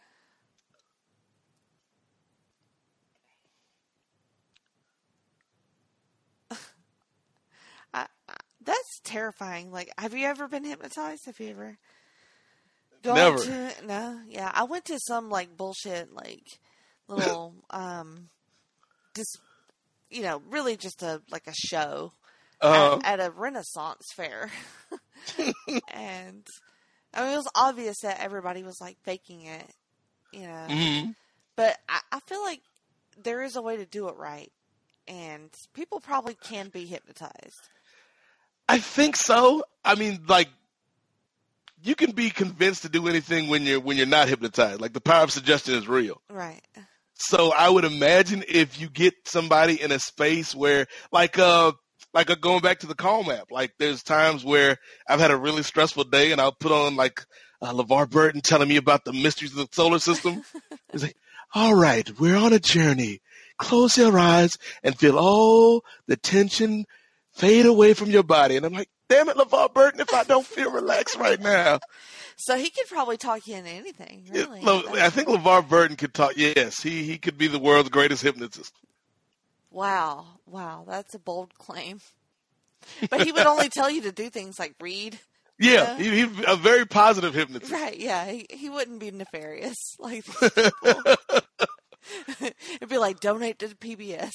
That's terrifying. Like, have you ever been hypnotized? Have you ever? Never. No. Yeah. I went to some, like, bullshit, like, little, just, you know, really just a show at a Renaissance fair. And I mean, it was obvious that everybody was like faking it, you know, but I feel like there is a way to do it right. And people probably can be hypnotized. I think so. I mean, like, you can be convinced to do anything when you're not hypnotized. Like, the power of suggestion is real. Right. So I would imagine if you get somebody in a space where, like going back to the Calm app, like there's times where I've had a really stressful day and I'll put on like LeVar Burton telling me about the mysteries of the solar system. It's like, all right, we're on a journey. Close your eyes and feel all the tension fade away from your body. And I'm like, damn it, LeVar Burton, if I don't feel relaxed right now. So he could probably talk you into anything, really. I think LeVar Burton could talk. Yes, he could be the world's greatest hypnotist. Wow, that's a bold claim. But he would only tell you to do things like read. Yeah, he's a very positive hypnotist. Right, yeah. He wouldn't be nefarious like these people. It'd be like, donate to the PBS.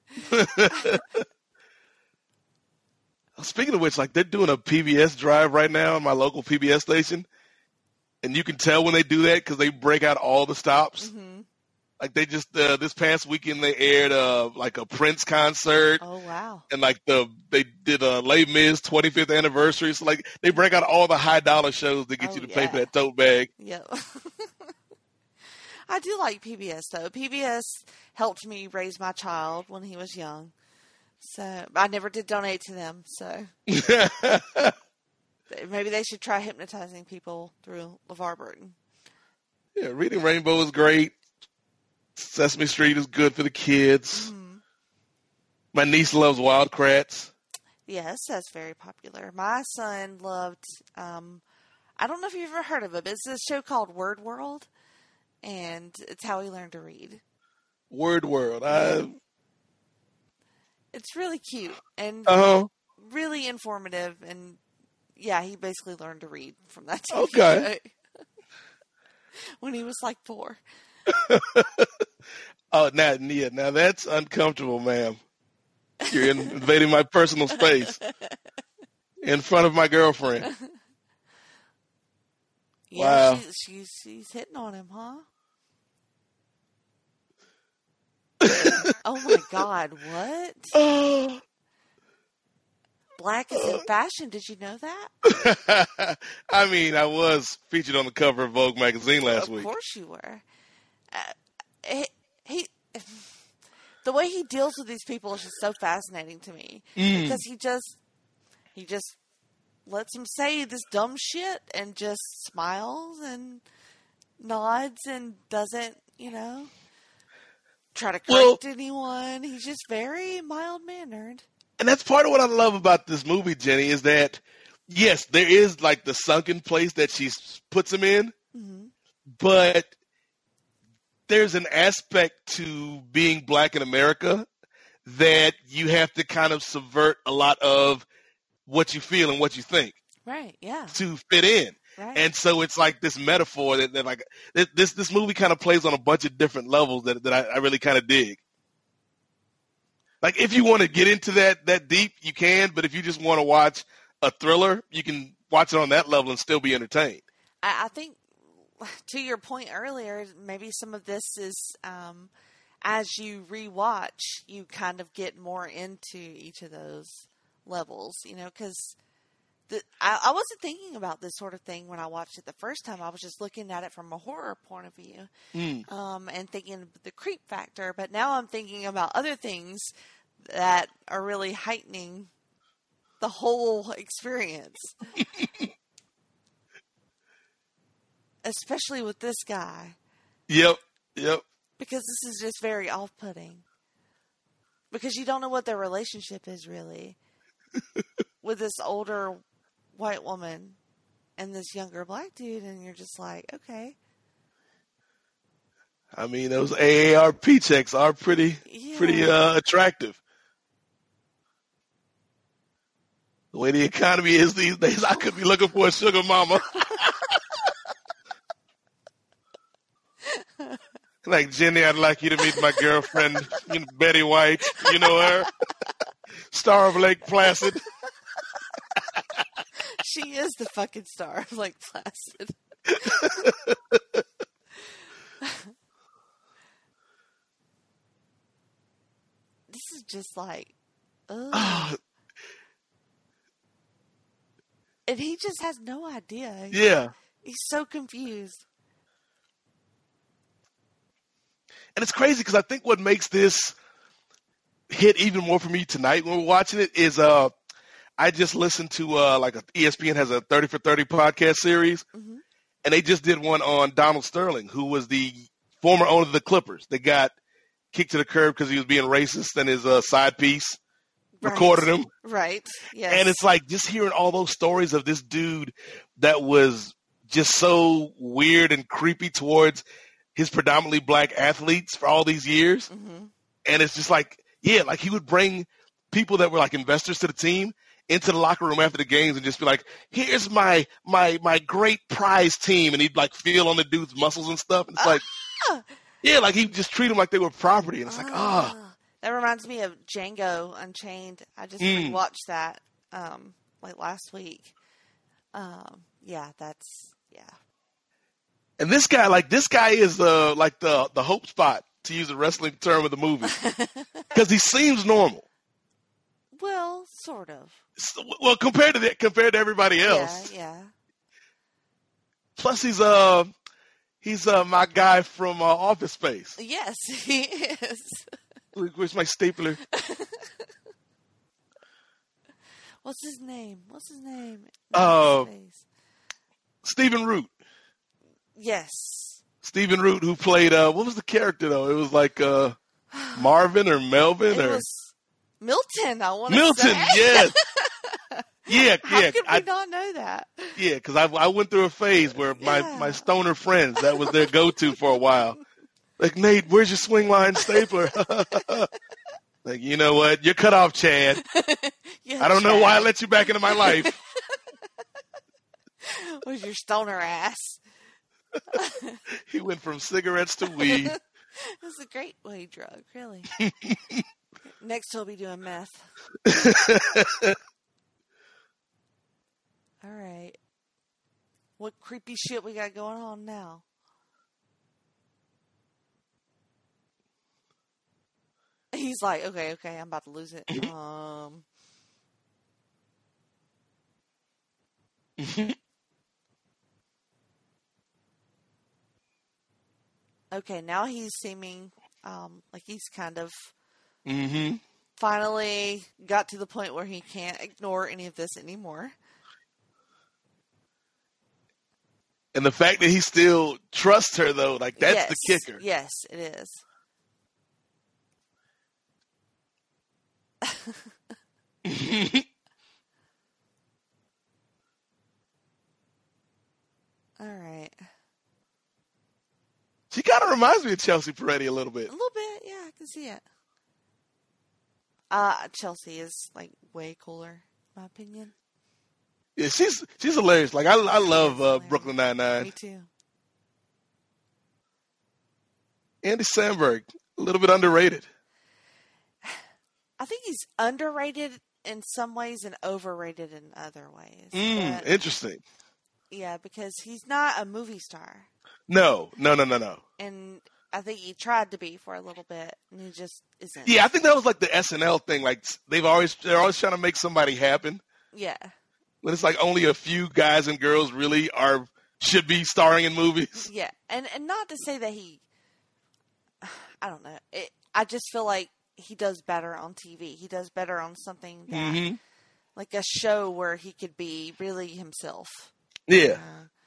Speaking of which, like they're doing a PBS drive right now on my local PBS station. And you can tell when they do that because they break out all the stops. Like they just this past weekend they aired like a Prince concert. Oh wow! And like they did a Les Mis 25th anniversary. So like they break out all the high dollar shows to get you to pay for that tote bag. Yep. I do like PBS though. PBS helped me raise my child when he was young. So I never did donate to them. So maybe they should try hypnotizing people through LeVar Burton. Yeah, Reading Rainbow is great. Sesame Street is good for the kids. My niece loves Wild Kratts. Yes, that's very popular. My son loved, I don't know if you've ever heard of it, but it's a show called Word World, and it's how he learned to read. Word World. It's really cute and really informative, and yeah, he basically learned to read from that TV show. when he was like 4. Oh, now that's uncomfortable, ma'am. You're invading my personal space in front of my girlfriend. Yeah, Wow. she's hitting on him, huh? Oh my God, what? Oh. Black is in fashion. Did you know that? I mean, I was featured on the cover of Vogue magazine last week. Of course you were. He the way he deals with these people is just so fascinating to me because he just lets them say this dumb shit and just smiles and nods and doesn't, try to correct anyone. He's just very mild-mannered. And that's part of what I love about this movie, Jenny, is that, yes, there is like the sunken place that she puts him in, but there's an aspect to being black in America that you have to kind of subvert a lot of what you feel and what you think. Right, yeah. To fit in. Right. And so it's like this metaphor that like this movie kind of plays on a bunch of different levels that I really kind of dig. Like, if you want to get into that deep, you can. But if you just want to watch a thriller, you can watch it on that level and still be entertained. I think, to your point earlier, maybe some of this is as you rewatch, you kind of get more into each of those levels, because I wasn't thinking about this sort of thing when I watched it the first time. I was just looking at it from a horror point of view and thinking of the creep factor. But now I'm thinking about other things that are really heightening the whole experience. Especially with this guy. Yep. Because this is just very off-putting. Because you don't know what their relationship is really with this older white woman and this younger black dude, and you're just like, okay. I mean, those AARP checks are pretty attractive. The way the economy is these days, I could be looking for a sugar mama. Like, Jenny, I'd like you to meet my girlfriend, Betty White. You know her? Star of Lake Placid. She is the fucking star of Lake Placid. This is just like, ugh. And he just has no idea. Yeah. He's so confused. And it's crazy because I think what makes this hit even more for me tonight when we're watching it is I just listened to ESPN has a 30 for 30 podcast series, and they just did one on Donald Sterling, who was the former owner of the Clippers. They got kicked to the curb because he was being racist, and his side piece recorded him. Right. Yes. And it's like just hearing all those stories of this dude that was just so weird and creepy towards his predominantly black athletes for all these years. And it's just like, yeah, like he would bring people that were like investors to the team into the locker room after the games and just be like, here's my great prize team. And he'd like feel on the dude's muscles and stuff. And it's like, yeah, like he'd just treat them like they were property. And it's like, That reminds me of Django Unchained. I just rewatched that like last week. Yeah. And this guy is like the hope spot, to use a wrestling term of the movie, because he seems normal. Well, sort of. Well, compared to everybody else. Yeah. Plus, he's my guy from Office Space. Yes, he is. Where's my stapler? What's his name? Stephen Root. Yes. Stephen Root, who played, what was the character, though? It was like Marvin or Melvin? It was Milton, I want to say. Milton, yes. Yeah. How could we not know that? Yeah, because I went through a phase where my stoner friends, that was their go-to for a while. Like, Nate, where's your swing line stapler? Like, you know what? You're cut off, Chad. Yeah, I don't know why I let you back into my life. Where's your stoner ass? He went from cigarettes to weed. It's a great weed drug, really. Next, he'll be doing meth. All right. What creepy shit we got going on now? He's like, okay, I'm about to lose it. Okay, now he's seeming like he's kind of finally got to the point where he can't ignore any of this anymore. And the fact that he still trusts her, though, like, that's the kicker. Yes, it is. All right. She kind of reminds me of Chelsea Peretti a little bit. A little bit, yeah, I can see it. Chelsea is like way cooler, in my opinion. Yeah, she's hilarious. Like I love Brooklyn Nine-Nine. Me too. Andy Samberg, a little bit underrated. I think he's underrated in some ways and overrated in other ways. Interesting. Yeah, because he's not a movie star. No. And I think he tried to be for a little bit, and he just isn't. Yeah, I think that was like the SNL thing. Like they're always trying to make somebody happen. Yeah. When it's like only a few guys and girls really should be starring in movies. Yeah, and not to say that I don't know. I just feel like he does better on TV. He does better on something that, like a show where he could be really himself. Yeah.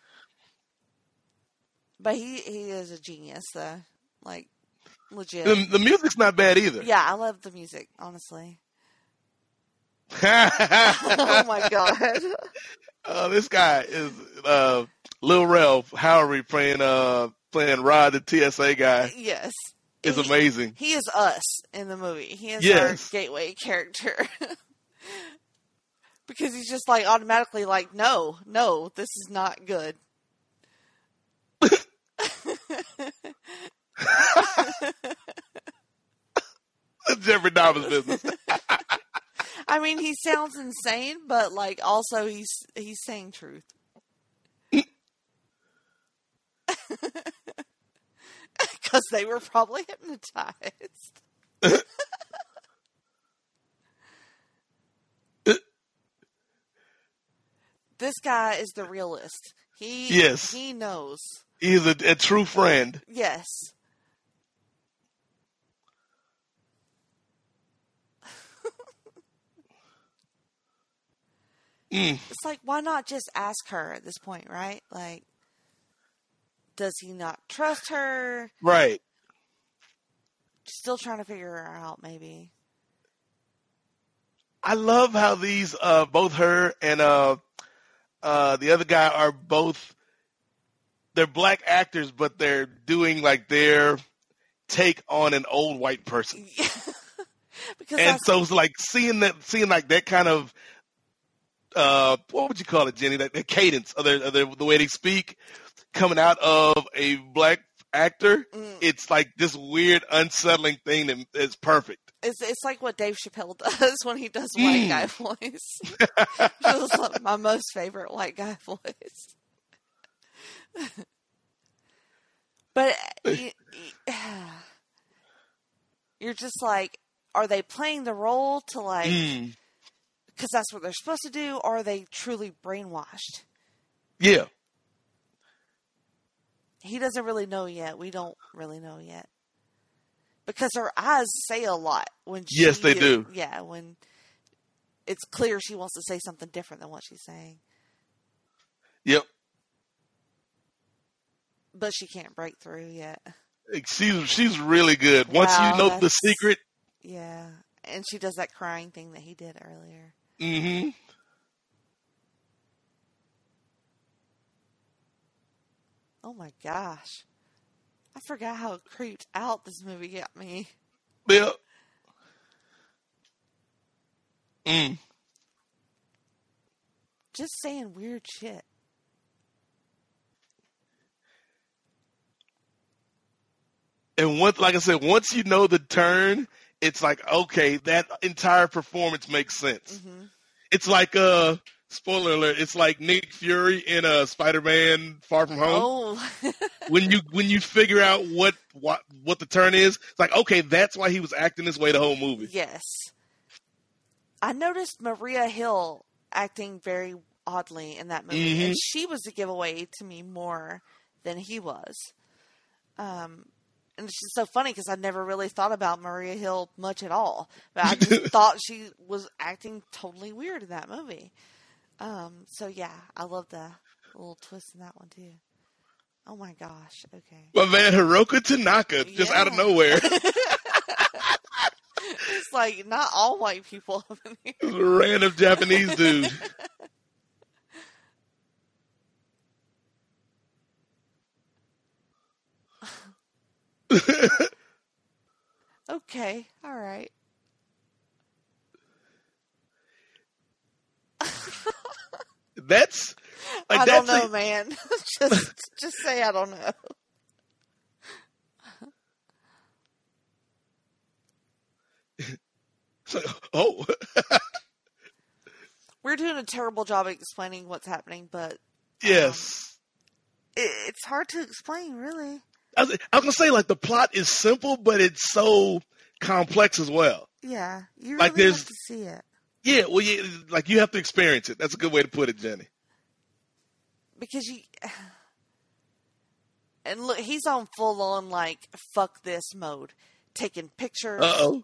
But he is a genius, though. Like, legit. The music's not bad either. Yeah, I love the music, honestly. Oh, my God. This guy is Lil Rel Howery playing Rod, the TSA guy. Yes. Is amazing. He is us in the movie. He is our gateway character. Because he's just like automatically like, no, this is not good. Jeffrey Dahmer's business. I mean, he sounds insane, but like also he's saying truth. Because they were probably hypnotized. This guy is the realist. He knows. He's a true friend. Yes. It's like, why not just ask her at this point, right? Like, does he not trust her? Right. Still trying to figure her out, maybe. I love how these, both her and the other guy are both, they're black actors, but they're doing like their take on an old white person. And so it's like seeing like that kind of, what would you call it, Jenny? That cadence of the way they speak coming out of a black actor. It's like this weird, unsettling thing that is perfect. It's like what Dave Chappelle does when he does white guy voice. It's like my most favorite white guy voice. But you're just like, are they playing the role to like, because that's what they're supposed to do, or are they truly brainwashed? Yeah. He doesn't really know yet. We don't really know yet. Because her eyes say a lot when she... Yes, they do. Yeah, when it's clear she wants to say something different than what she's saying. Yep. But she can't break through yet. She's really good. Once you know the secret. Yeah. And she does that crying thing that he did earlier. Mm-hmm. Oh my gosh. I forgot how creeped out this movie got me. Yep. Just saying weird shit. And like I said, once you know the turn, it's like, okay, that entire performance makes sense. Mm-hmm. It's like, spoiler alert, it's like Nick Fury in Spider-Man Far From Home. Oh. when you figure out what the turn is, it's like, okay, that's why he was acting this way the whole movie. Yes. I noticed Maria Hill acting very oddly in that movie, Mm-hmm. and she was a giveaway to me more than he was. And it's just so funny because I never really thought about Maria Hill much at all, but I just thought she was acting totally weird in that movie. So yeah, I love the little twist in that one too. Oh my gosh. Okay. My man Hiroka Tanaka, just out of nowhere. It's like not all white people up in here. A random Japanese dude. Okay. All right. That's like, I don't know, man. just say I don't know. Oh. We're doing a terrible job at explaining what's happening, but yes, it's hard to explain, really. I was gonna say, like, the plot is simple, but it's so complex as well. Yeah, you like, really have to see it. Yeah, well, like, you have to experience it. That's a good way to put it, Jenny. Because and look, he's on full on like fuck this mode, taking pictures. Uh-oh.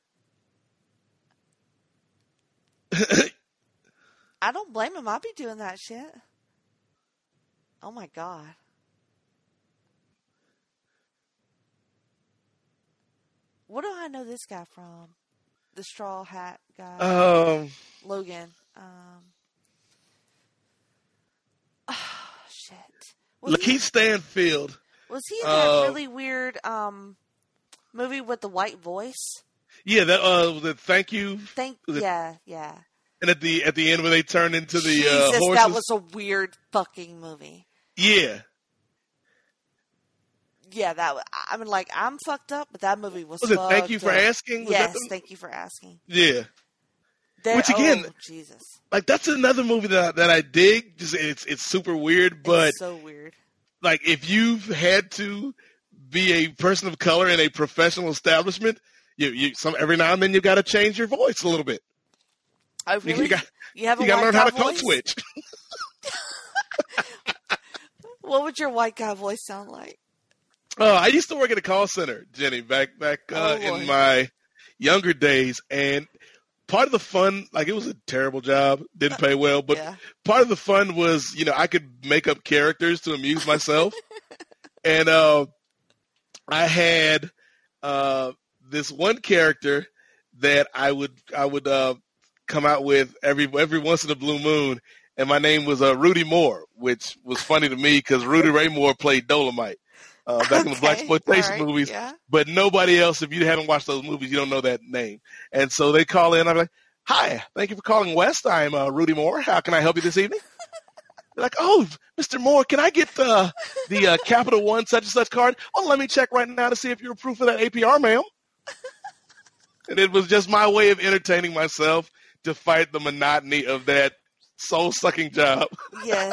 I don't blame him. I'd be doing that shit. Oh my God. What do I know this guy from? The straw hat guy. Logan. Oh, shit. Lakeith Stanfield. Was he in that really weird movie with the white voice? Yeah, that was it. Thank You. Yeah. And at the end where they turn into the Jesus, horses. that was a weird fucking movie. Yeah. Yeah, I mean, like, I'm fucked up, but that movie was it Thank You for Asking? Yes, Thank You for Asking. Yeah. Which, again, Jesus. Like, that's another movie that I dig. Just it's super weird, but it's so weird. Like, if you've had to be a person of color in a professional establishment, every now and then you got to change your voice a little bit. Oh, really? You got to learn how to code switch. What would your white guy voice sound like? I used to work at a call center, Jenny, back in my younger days, and part of the fun, like, it was a terrible job, didn't pay well, but part of the fun was, I could make up characters to amuse myself, and I had this one character that I would come out with every once in a blue moon, and my name was Rudy Moore, which was funny to me because Rudy Ray Moore played Dolomite. Back in the blaxploitation movies, but nobody else, if you haven't watched those movies, you don't know that name. And so they call in, I'm like, hi, thank you for calling West. I'm Rudy Moore. How can I help you this evening? They're like, oh, Mr. Moore, can I get the Capital One such and such card? Oh, let me check right now to see if you're approved for that APR, ma'am. And it was just my way of entertaining myself to fight the monotony of that soul-sucking job. Yes.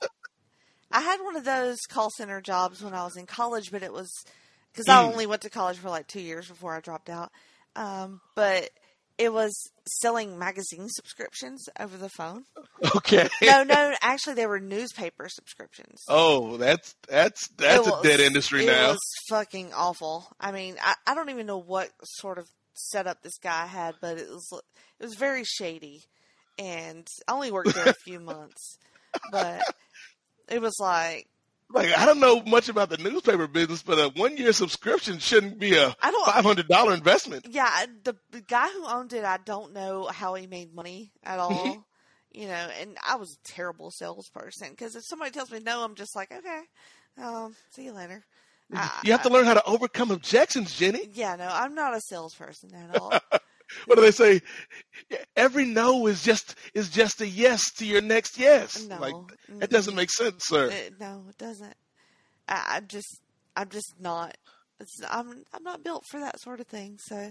I had one of those call center jobs when I was in college, but it was because I only went to college for like 2 years before I dropped out. But it was selling magazine subscriptions over the phone. Okay. No, actually, they were newspaper subscriptions. Oh, that's a dead industry now. It was fucking awful. I mean, I don't even know what sort of setup this guy had, but it was very shady, and I only worked there a few months, but. It was like I don't know much about the newspaper business, but a 1-year subscription shouldn't be a $500 investment. Yeah, the guy who owned it, I don't know how he made money at all. And I was a terrible salesperson because if somebody tells me no, I'm just like, okay, see you later. You have to learn how to overcome objections, Jenny. Yeah, no, I'm not a salesperson at all. What do they say? Every no is just a yes to your next yes. No, that doesn't make sense, sir. No, it doesn't. I'm just not I'm not built for that sort of thing. So,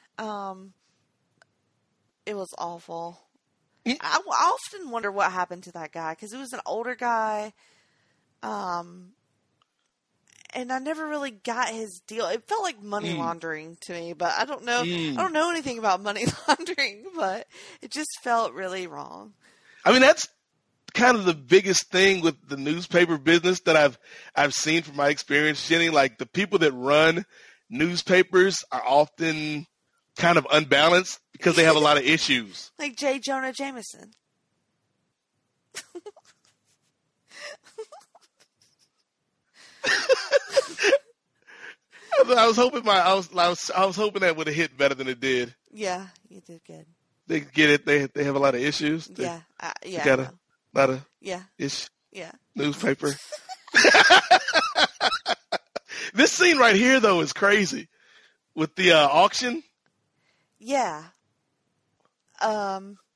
it was awful. I often wonder what happened to that guy because he was an older guy. And I never really got his deal. It felt like money laundering to me, but I don't know. I don't know anything about money laundering, but it just felt really wrong. I mean, that's kind of the biggest thing with the newspaper business that I've seen from my experience, Jenny. Like, the people that run newspapers are often kind of unbalanced because they have a lot of issues. Like J. Jonah Jameson. I was hoping I was hoping that would have hit better than it did. Yeah, you did good. They get it. They have a lot of issues. They got a lot of ish. Yeah. Newspaper. This scene right here though is crazy with the auction. Yeah. I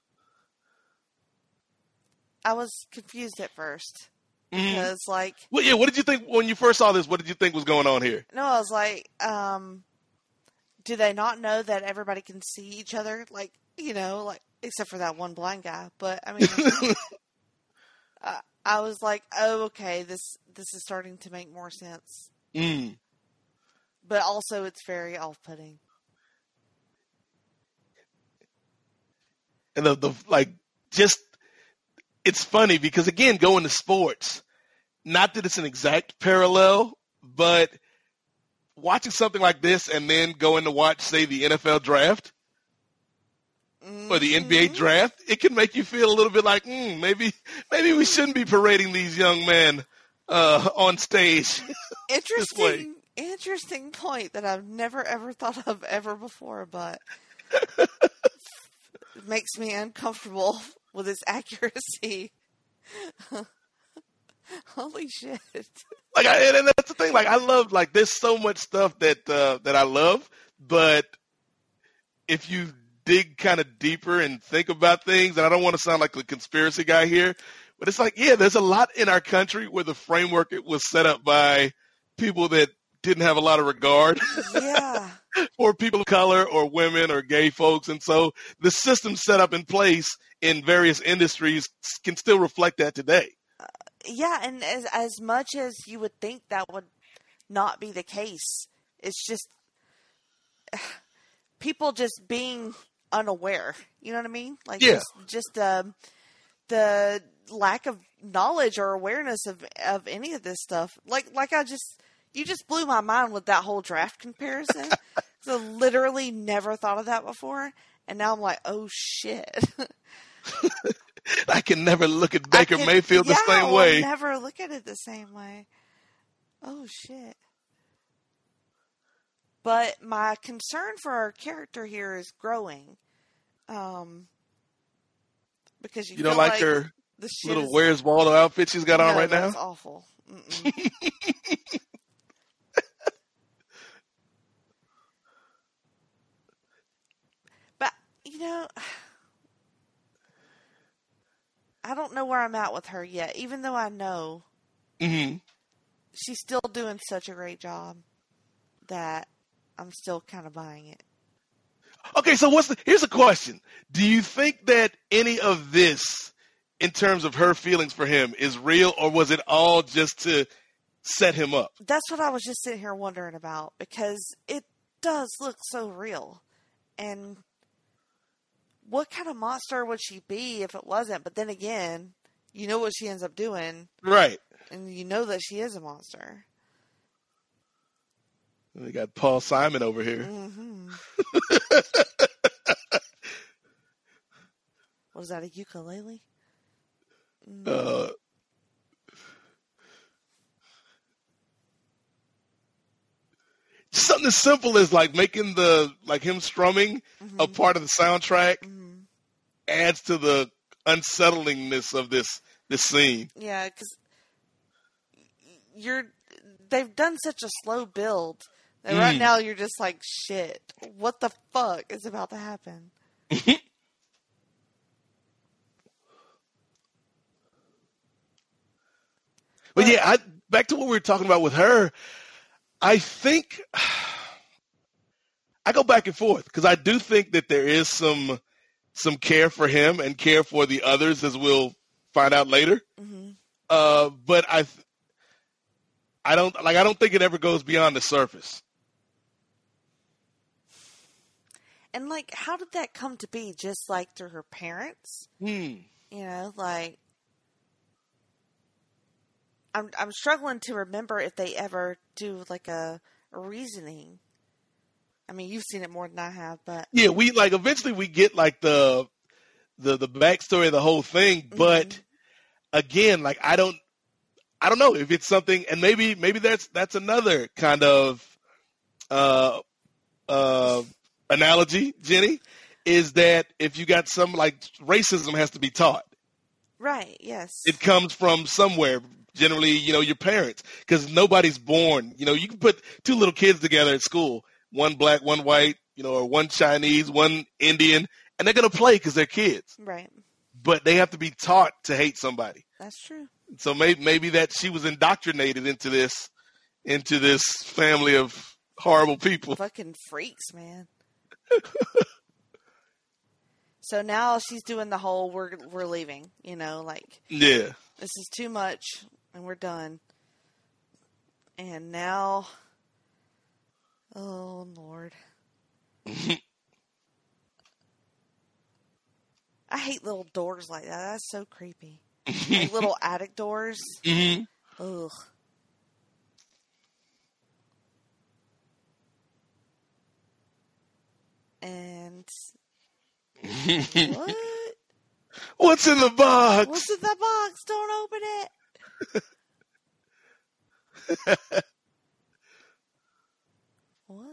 was confused at first. Because, like... Well, yeah, what did you think when you first saw this? What did you think was going on here? No, I was like, do they not know that everybody can see each other? Like, you know, like, except for that one blind guy. But, I mean, I was like, oh, okay, this is starting to make more sense. But also, it's very off-putting. And it's funny because, again, going to sports, not that it's an exact parallel, but watching something like this and then going to watch, say, the NFL draft or the NBA draft, it can make you feel a little bit like, maybe we shouldn't be parading these young men on stage. Interesting point that I've never, ever thought of ever before, but it makes me uncomfortable with its accuracy. Holy shit. And that's the thing. Like, I love, like, there's so much stuff that I love, but if you dig kind of deeper and think about things, and I don't want to sound like a conspiracy guy here, but it's like, yeah, there's a lot in our country where the framework was set up by people that didn't have a lot of regard. Yeah. For people of color or women or gay folks. And so the system set up in place in various industries can still reflect that today. Yeah, and as much as you would think that would not be the case, it's just people just being unaware. You know what I mean? Like, yeah. just the lack of knowledge or awareness of any of this stuff. Like you just blew my mind with that whole draft comparison. So literally never thought of that before. And now I'm like, oh shit. I can never look at Baker Mayfield the same way. I'll never look at it the same way. Oh shit. But my concern for our character here is growing. Because you don't like her little Where's Waldo outfit she's got on right now? That's awful. But, you know, I don't know where I'm at with her yet, even though I know she's still doing such a great job that I'm still kind of buying it. Okay, so here's a question. Do you think that any of this, in terms of her feelings for him, is real, or was it all just to set him up? That's what I was just sitting here wondering about, because it does look so real. And what kind of monster would she be if it wasn't? But then again, you know what she ends up doing. Right. And you know that she is a monster. We got Paul Simon over here. Mm-hmm. What is that, a ukulele? Something as simple as like making him strumming a part of the soundtrack adds to the unsettlingness of this scene. Yeah, because they've done such a slow build that right now you're just like, shit, what the fuck is about to happen? But yeah, back to what we were talking about with her. I think I go back and forth because I do think that there is some care for him and care for the others, as we'll find out later. Mm-hmm. But I don't think it ever goes beyond the surface. And like, how did that come to be? Just like through her parents? You know, like, I'm struggling to remember if they ever do like a reasoning. I mean, you've seen it more than I have, but yeah, we like eventually we get like the backstory of the whole thing, but again, like I don't know if it's something, and maybe that's another kind of analogy, Jenny, is that if you got some like racism has to be taught. Right, yes. It comes from somewhere, generally, your parents, because nobody's born. You can put two little kids together at school, one black, one white, or one Chinese, one Indian, and they're going to play because they're kids. Right. But they have to be taught to hate somebody. That's true. So maybe that she was indoctrinated into this family of horrible people. Fucking freaks, man. So now she's doing the whole we're leaving, like, yeah, this is too much and we're done. And now, oh Lord. I hate little doors like that. That's so creepy. Like little attic doors. Mm-hmm. Ugh. And what? What's in the box? What's in the box? Don't open it. What?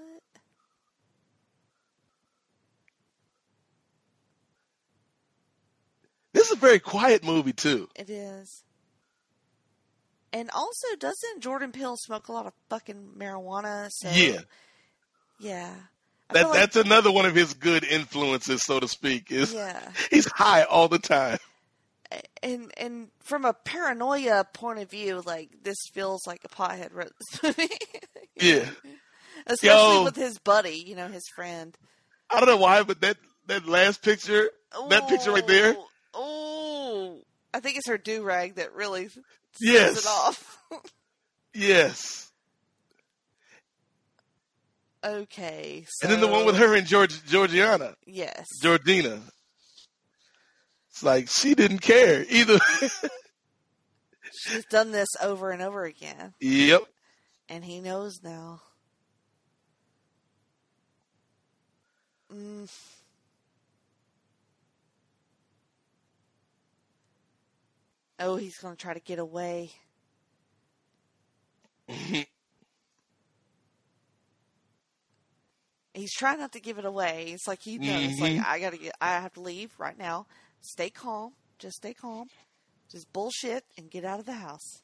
This is a very quiet movie too. It is. And also, doesn't Jordan Peele smoke a lot of fucking marijuana? So, yeah. That's another one of his good influences, so to speak. Yeah. He's high all the time. And from a paranoia point of view, like, this feels like a pothead wrote this movie. Yeah. Especially with his buddy, his friend. I don't know why, but that last picture, that picture right there. Oh, I think it's her do-rag that really sets it off. Yes. Okay. So, and then the one with her and Georgiana. Yes. Georgina. It's like she didn't care either. She's done this over and over again. Yep. And he knows now. Oh, he's going to try to get away. He's trying not to give it away. It's like he knows, like, I have to leave right now. Stay calm. Just stay calm. Just bullshit and get out of the house.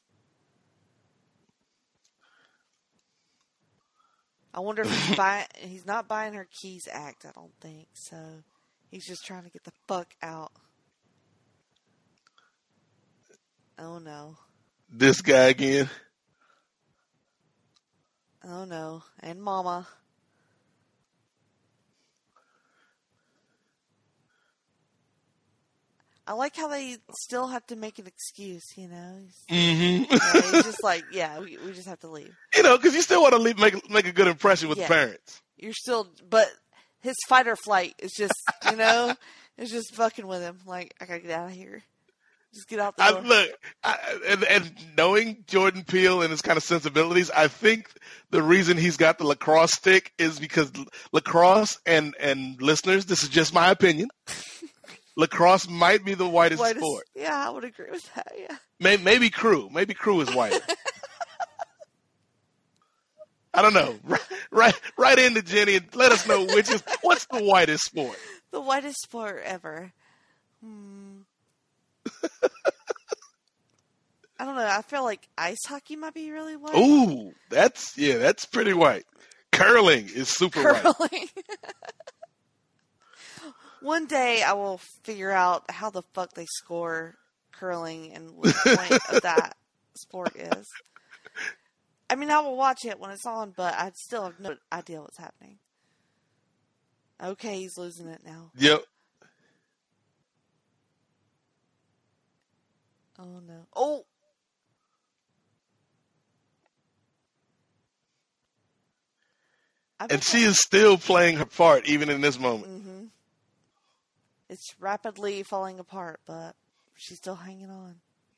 I wonder if he's not buying her keys act, I don't think. So he's just trying to get the fuck out. Oh no. This guy again. Oh no. And Mama. I like how they still have to make an excuse, He's just like, we just have to leave. Because you still want to make a good impression with the parents. You're still, but his fight or flight is just, it's just fucking with him. Like, I gotta get out of here. Just get out the door. And knowing Jordan Peele and his kind of sensibilities, I think the reason he's got the lacrosse stick is because lacrosse and listeners, this is just my opinion. Lacrosse might be the whitest sport. Yeah, I would agree with that. Yeah. Maybe crew. Maybe crew is whiter. I don't know. Right into Jenny and let us know what's the whitest sport. The whitest sport ever. I don't know. I feel like ice hockey might be really white. Ooh, that's pretty white. Curling is super white. One day I will figure out how the fuck they score curling and what the point of that sport is. I mean, I will watch it when it's on, but I still have no idea what's happening. Okay, he's losing it now. Yep. Oh, no. Oh! And she is still playing her part, even in this moment. Mm-hmm. It's rapidly falling apart, but she's still hanging on.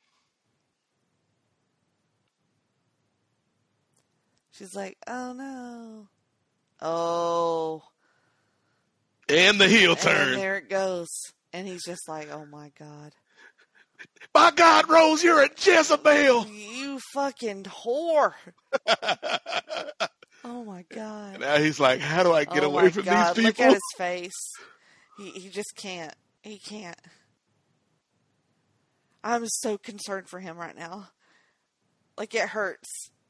She's like, oh, no. Oh. And the heel turn. And there it goes. And he's just like, oh, my God. By God, Rose, you're a Jezebel. You fucking whore. Oh, my God. Now he's like, how do I get away from God. these Look people? at his face. He just can't. He can't. I'm so concerned for him right now. Like, it hurts.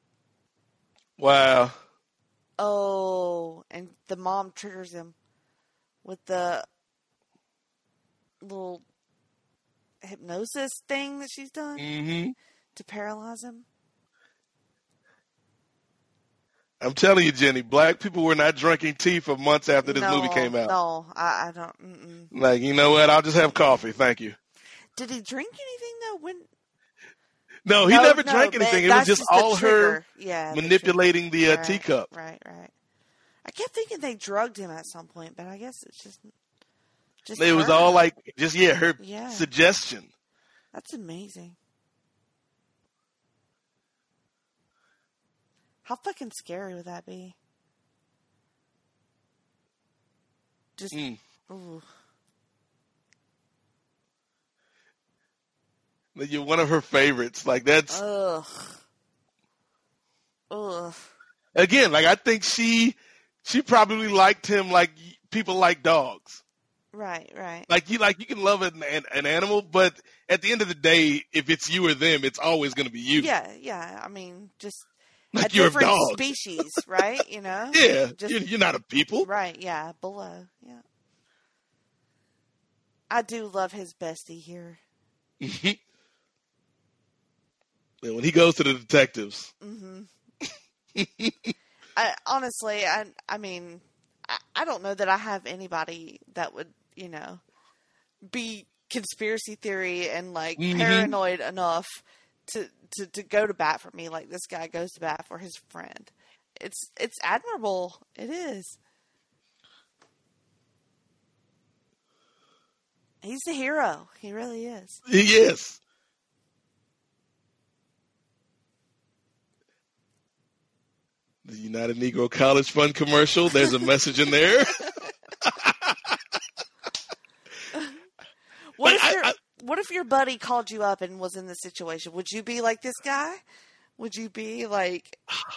Wow. Oh, and the mom triggers him with the little hypnosis thing that she's done to paralyze him. I'm telling you, Jenny, black people were not drinking tea for months after this movie came out. No, I don't. Like, you know what? I'll just have coffee. Thank you. Did he drink anything, though? No, he never drank anything. It was just all her manipulating the teacup. Right. I kept thinking they drugged him at some point, but I guess it's just it was all like, her suggestion. That's amazing. How fucking scary would that be? Just, ooh. You're one of her favorites. Like, that's... Ugh. Again, like, I think she probably liked him like people like dogs. Right. Like you can love an animal, but at the end of the day, if it's you or them, it's always going to be you. Yeah. I mean, just... Like a you're different a dog. Species, right? You know? Yeah. You're not a people. Right, yeah. Below, yeah. I do love his bestie here. Yeah, when he goes to the detectives. Honestly, I mean, I don't know that I have anybody that would, be conspiracy theory and, like, paranoid enough to go to bat for me like this guy goes to bat for his friend. It's admirable. It is. He's the hero. He really is. He is. The United Negro College Fund commercial. There's a message in there. What if your buddy called you up and was in this situation? Would you be like this guy? Would you be like...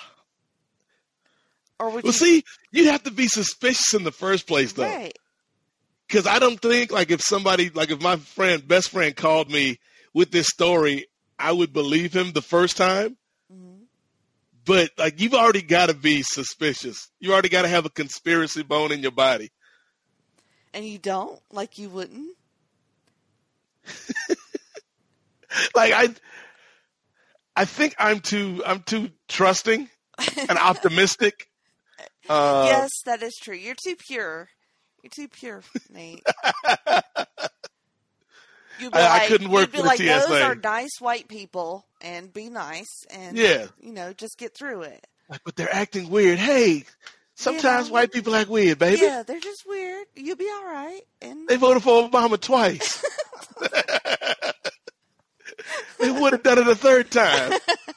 Or would see, you'd have to be suspicious in the first place, though. Right. Because I don't think, like, if my best friend called me with this story, I would believe him the first time. But, like, you've already got to be suspicious. You already got to have a conspiracy bone in your body. And you don't? Like, you wouldn't? Like, I think I'm too trusting and optimistic. Yes, that is true. You're too pure. You're too pure, Nate. I couldn't work for the TSA. Those are nice white people, and be nice, and just get through it. Like, but they're acting weird. Hey, sometimes white people act weird, baby. Yeah, they're just weird. You'll be all right. And they voted for Obama twice. They would have done it a third time.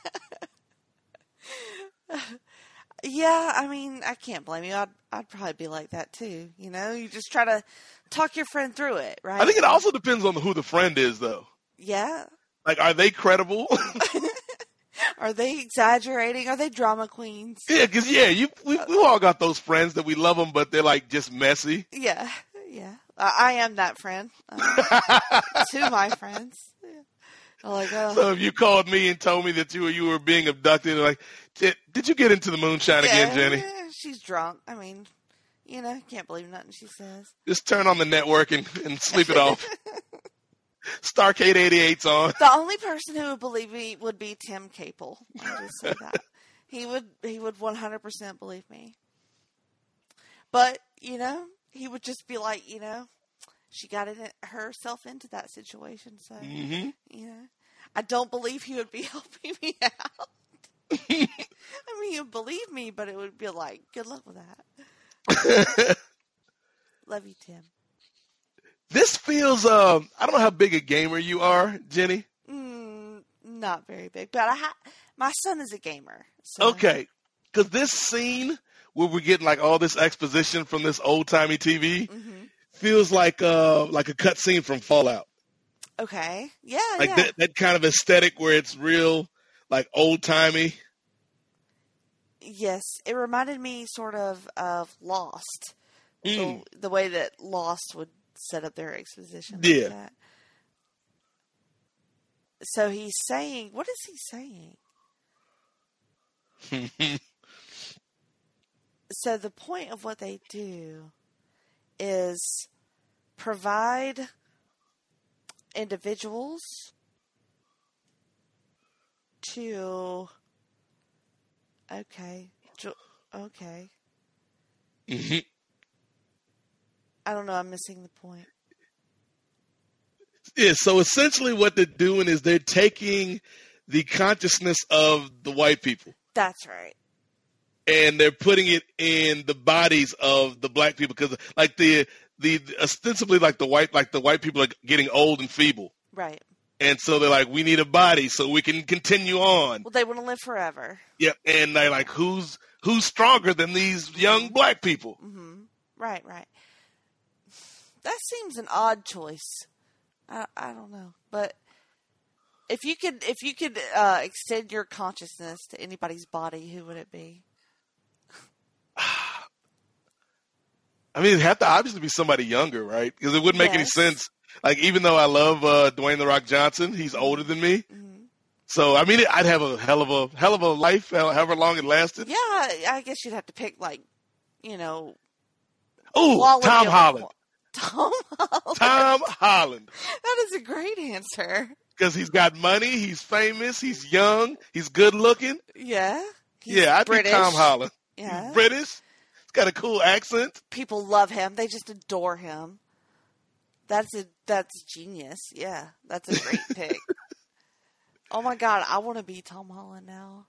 Yeah, I mean, I can't blame you. I'd probably be like that too. You just try to talk your friend through it, right? I think it also depends on who the friend is, though. Yeah. Like, are they credible? Are they exaggerating? Are they drama queens? Yeah, because we all got those friends that we love them, but they're like just messy. Yeah. I am that friend to my friends. Yeah. Like, so if you called me and told me that you were being abducted, like, did you get into the moonshine again, Jenny? Yeah, she's drunk. I mean, can't believe nothing she says. Just turn on the network and sleep it off. Starcade 88's on. The only person who would believe me would be Tim Capel. I'll just say that. He would 100% believe me. But, he would just be like, she got herself into that situation. So, I don't believe he would be helping me out. I mean, he would believe me, but it would be like, good luck with that. Love you, Tim. This feels, I don't know how big a gamer you are, Jenny. Not very big, but my son is a gamer. So. Okay. Because this scene where we're getting like all this exposition from this old-timey TV feels like a cut scene from Fallout. Okay. Yeah, like that kind of aesthetic where it's real, like old-timey. Yes. It reminded me sort of Lost. So the way that Lost would set up their exposition. Yeah. Like that. So he's saying, what is he saying? So the point of what they do is provide individuals to, okay. I don't know, I'm missing the point. Yeah, so essentially what they're doing is they're taking the consciousness of the white people. That's right. And they're putting it in the bodies of the black people because, like the ostensibly like the white people are getting old and feeble. Right. And so they're like, we need a body so we can continue on. Well, they want to live forever. Yep. And they're like, who's stronger than these young black people? Mm-hmm. Right. That seems an odd choice. I don't know, but if you could extend your consciousness to anybody's body, who would it be? I mean, it'd have to obviously be somebody younger, right? Because it wouldn't make any sense. Like, even though I love Dwayne "The Rock" Johnson, he's older than me. Mm-hmm. So, I mean, I'd have a hell of a life, however long it lasted. Yeah, I guess you'd have to pick, like, Tom Holland. Tom Holland. Tom Holland. That is a great answer. Because he's got money, he's famous, he's young, he's good looking. Yeah. I'd British. be Tom Holland. Yeah. He's British. He's got a cool accent. People love him. They just adore him. That's genius. Yeah, that's a great pick. Oh my God, I want to be Tom Holland now.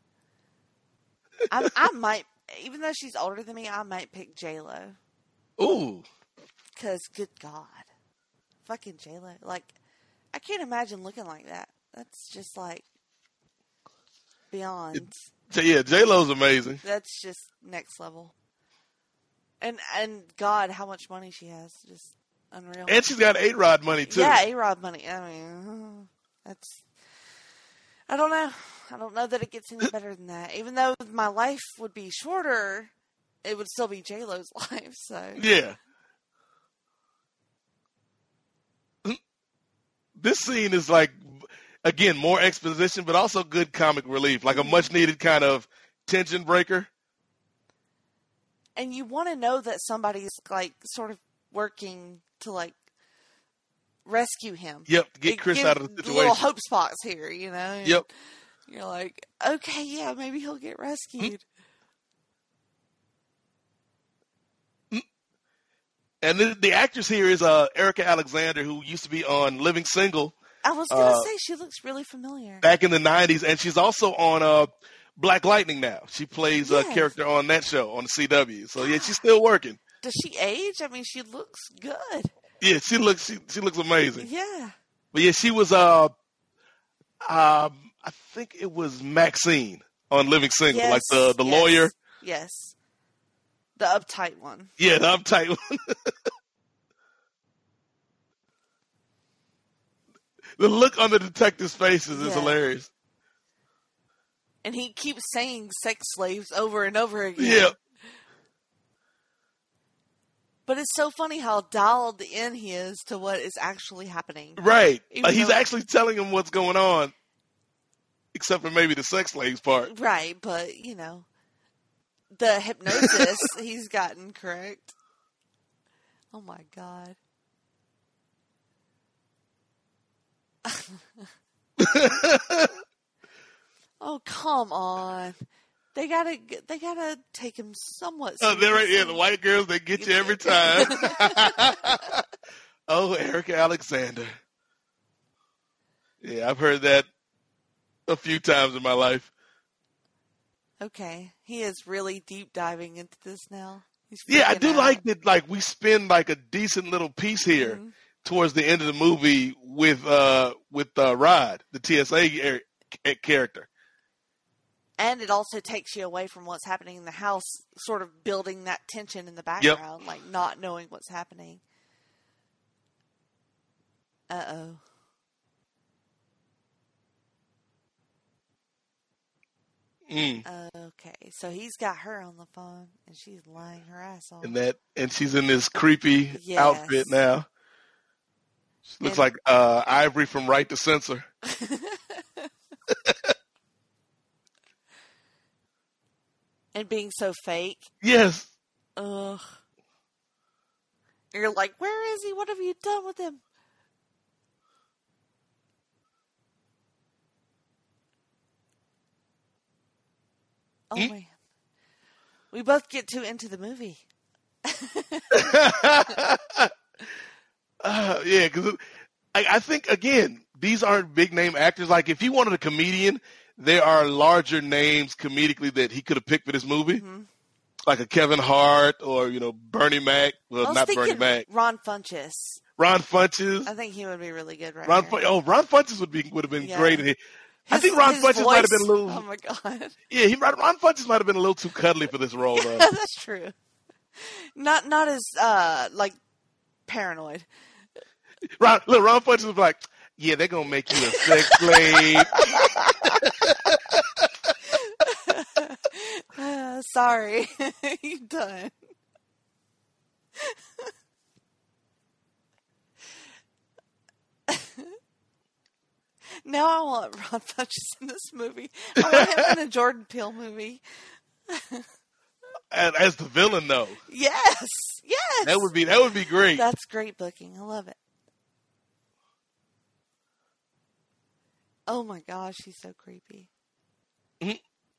I might, even though she's older than me, I might pick J-Lo. Ooh. Because, good God. Fucking J-Lo. Like, I can't imagine looking like that. That's just, like, beyond. Yeah, J-Lo's amazing. That's just next level. And God, how much money she has. Just unreal. And she's got A-Rod money, too. Yeah, A-Rod money. I mean, that's... I don't know. I don't know that it gets any better than that. Even though my life would be shorter, it would still be J-Lo's life, so... Yeah. This scene is like, again, more exposition, but also good comic relief, like a much-needed kind of tension breaker. And you want to know that somebody's, like, sort of working to, like, rescue him. Yep, get Chris out of the situation. Little hope spots here, you know? Yep. You're like, okay, yeah, maybe he'll get rescued. And the actress here is Erica Alexander, who used to be on Living Single. I was going to say, she looks really familiar. Back in the 90s, and she's also on Black Lightning now. She plays a character on that show, on the CW. So, yeah, she's still working. Does she age? I mean, she looks good. Yeah, she looks amazing. Yeah. But, yeah, she was, I think it was Maxine on Living Single, yes, like the lawyer. Yes. The uptight one. Yeah, the uptight one. The look on the detective's faces is hilarious. And he keeps saying sex slaves over and over again. Yeah. But it's so funny how dialed in he is to what is actually happening. Right. He's actually telling him what's going on. Except for maybe the sex slaves part. Right, but, you know. The hypnosis he's gotten correct. Oh my God. Oh, come on. They gotta take him somewhat Oh, seriously. they're right. Yeah, the white girls, they get you every time. Oh, Erica Alexander. Yeah, I've heard that a few times in my life. Okay, he is really deep diving into this now. Yeah, I freaking do out. like that. Like, we spend like a decent little piece here towards the end of the movie with Rod, the TSA character. And it also takes you away from what's happening in the house, sort of building that tension in the background, like not knowing what's happening. Uh-oh. Okay, so he's got her on the phone, and she's lying her ass off. And she's in this creepy outfit now. She looks like Ivory from Right to Censor. And being so fake. Yes. Ugh. You're like, where is he? What have you done with him? Oh, man. We both get too into the movie. Yeah, because I think, again, these aren't big name actors. Like, if he wanted a comedian, there are larger names comedically that he could have picked for this movie. Mm-hmm. Like a Kevin Hart or, Bernie Mac. Well, not Bernie Mac. Ron Funches. Ron Funches. I think he would be really good Ron Funches would have been great. I think Ron Funches might have been a little. Oh my god! Yeah, Ron Funches might have been a little too cuddly for this role, though. That's true. Not as like paranoid. Ron Funches was like, "Yeah, they're gonna make you a sex slave." Sorry, you done. Now I want Ron Funches in this movie. I want him in a Jordan Peele movie. As the villain, though. Yes. That would be great. That's great booking. I love it. Oh my gosh, he's so creepy. Mm-hmm.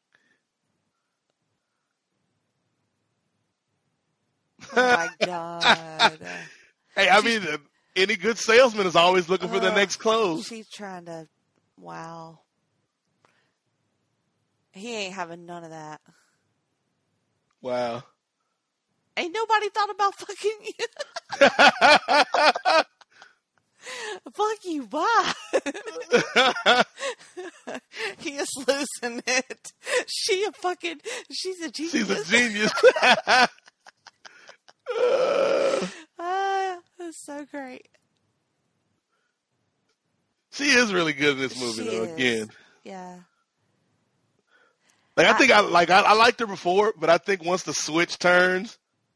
Oh my god. Hey, I mean, any good salesman is always looking for the next close. She's trying to, wow. He ain't having none of that. Wow. Ain't nobody thought about fucking you. Fuck you, bye. He is losing it. She's a genius. She's a genius. That's so great. She is really good in this movie, though. Again, yeah. Like, I liked her before, but I think once the switch turns,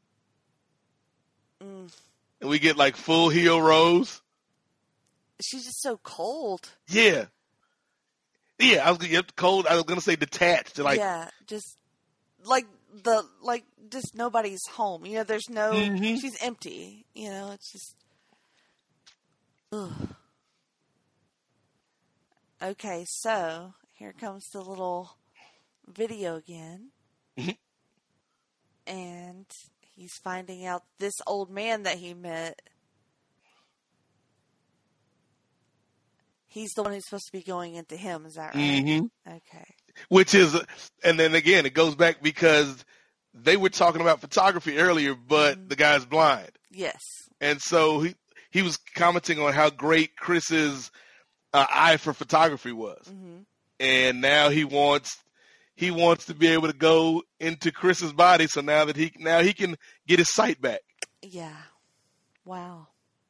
and we get like full heel Rose, she's just so cold. Yeah. I was cold. I was gonna say detached. Like, yeah, just just nobody's home. There's no. She's empty. It's just. Ugh. Okay, so here comes the little video again, and he's finding out this old man that he met. He's the one who's supposed to be going into him. Is that right? Mm-hmm. Okay. Which is, and then again, it goes back because they were talking about photography earlier, but the guy's blind. Yes. And so he was commenting on how great Chris's eye for photography was. Mm-hmm. And now he wants to be able to go into Chris's body, so now he can get his sight back. Yeah. Wow.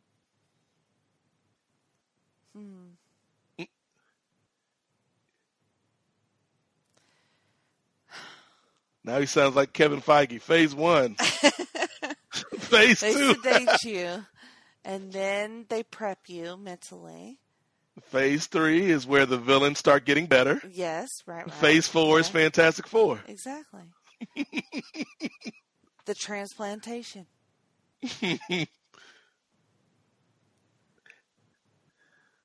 Now he sounds like Kevin Feige. Phase 1. Phase 2. They sedate you, and then they prep you mentally. Phase 3 is where the villains start getting better. Yes, right. Phase 4 is Fantastic Four. Exactly. The transplantation.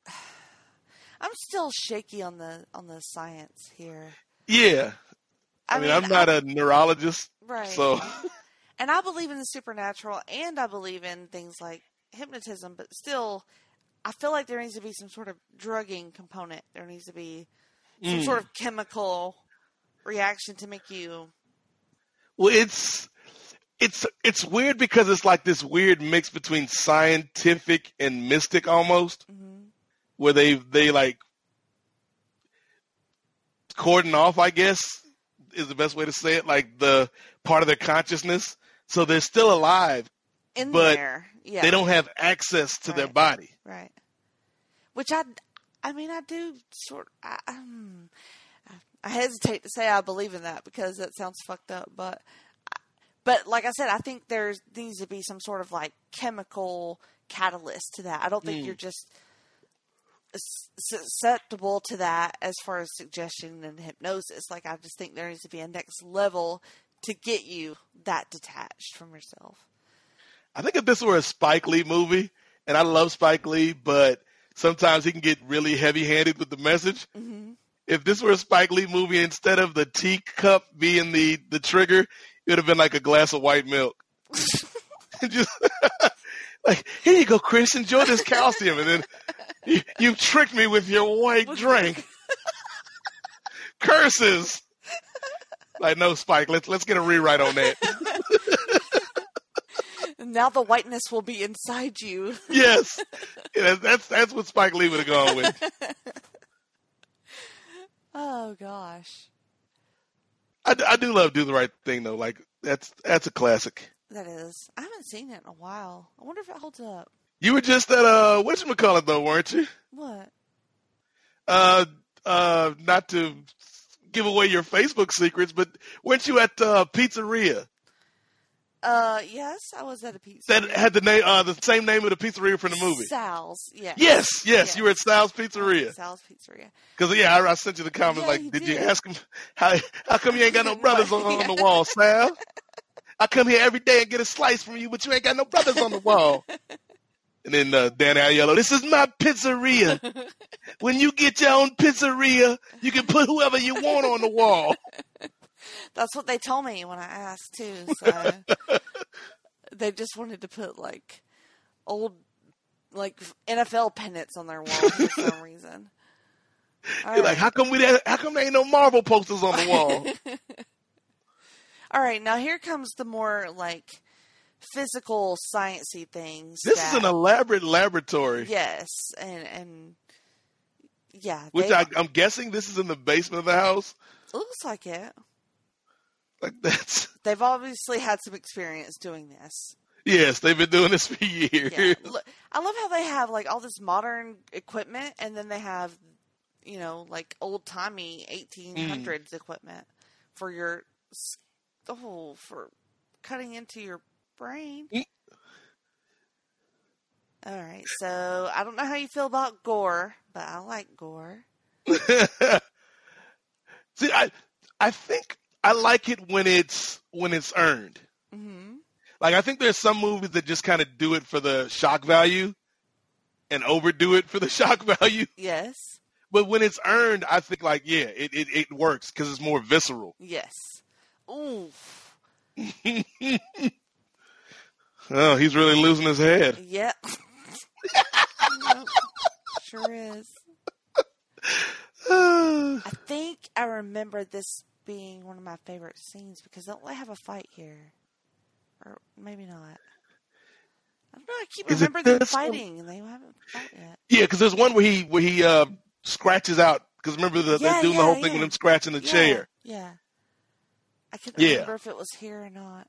I'm still shaky on the science here. Yeah. I mean, I'm not a neurologist, right. So. And I believe in the supernatural, and I believe in things like hypnotism, but still, I feel like there needs to be some sort of drugging component. There needs to be some sort of chemical reaction to make you. Well, it's weird because it's like this weird mix between scientific and mystic almost, where they like cordon off, I guess, is the best way to say it, like the part of their consciousness. So they're still alive, but they don't have access to their body. Right. Which I mean, I do sort. I hesitate to say I believe in that because that sounds fucked up, but like I said, I think there needs to be some sort of like chemical catalyst to that. I don't think you're just susceptible to that as far as suggestion and hypnosis. Like, I just think there needs to be a next level to get you that detached from yourself. I think if this were a Spike Lee movie, and I love Spike Lee, but sometimes he can get really heavy-handed with the message. Mm-hmm. If this were a Spike Lee movie, instead of the teacup being the trigger, it would have been like a glass of white milk. Just like, here you go, Chris, enjoy this calcium. And then you tricked me with your white drink. Curses. Like, no, Spike, let's get a rewrite on that. Now the whiteness will be inside you. Yes. Yeah, that's what Spike Lee would have gone with. Oh, gosh. I do love Do the Right Thing, though. Like, that's a classic. That is. I haven't seen it in a while. I wonder if it holds up. You were just at, whatchamacallit, though, weren't you? What? Not to give away your Facebook secrets, but weren't you at Pizzeria? Yes, I was at a pizzeria. That had the name, the same name of the pizzeria from the movie. Sal's, yes. Yes, you were at Sal's Pizzeria. Sal's Pizzeria. Because, I sent you the comment, did you ask him, how come you ain't got no brothers on the wall, Sal? I come here every day and get a slice from you, but you ain't got no brothers on the wall. And then Danny Aiello, this is my pizzeria. When you get your own pizzeria, you can put whoever you want on the wall. That's what they told me when I asked, too. So they just wanted to put, old, NFL pennants on their wall for some reason. You're like, how come there ain't no Marvel posters on the wall? All right, now here comes the more, physical, sciencey things. This is an elaborate laboratory. Yes, and yeah. Which I'm guessing this is in the basement of the house? It looks like it. They've obviously had some experience doing this. Yes, they've been doing this for years. Yeah. Look, I love how they have all this modern equipment, and then they have, old-timey 1800s equipment for for cutting into your brain. All right, so I don't know how you feel about gore, but I like gore. See, I think I like it when it's earned. Mm-hmm. I think there's some movies that just kind of do it for the shock value and overdo it for the shock value. Yes. But when it's earned, I think it works because it's more visceral. Yes. Ooh. Oh, he's really losing his head. Yep. Sure is. I think I remember this being one of my favorite scenes because don't they have a fight here? Or maybe not. I don't know. I keep remembering them fighting and they haven't fought yet. Yeah, because there's one where he scratches out. Because remember they're doing the whole thing with him scratching the chair. Yeah. I couldn't remember if it was here or not.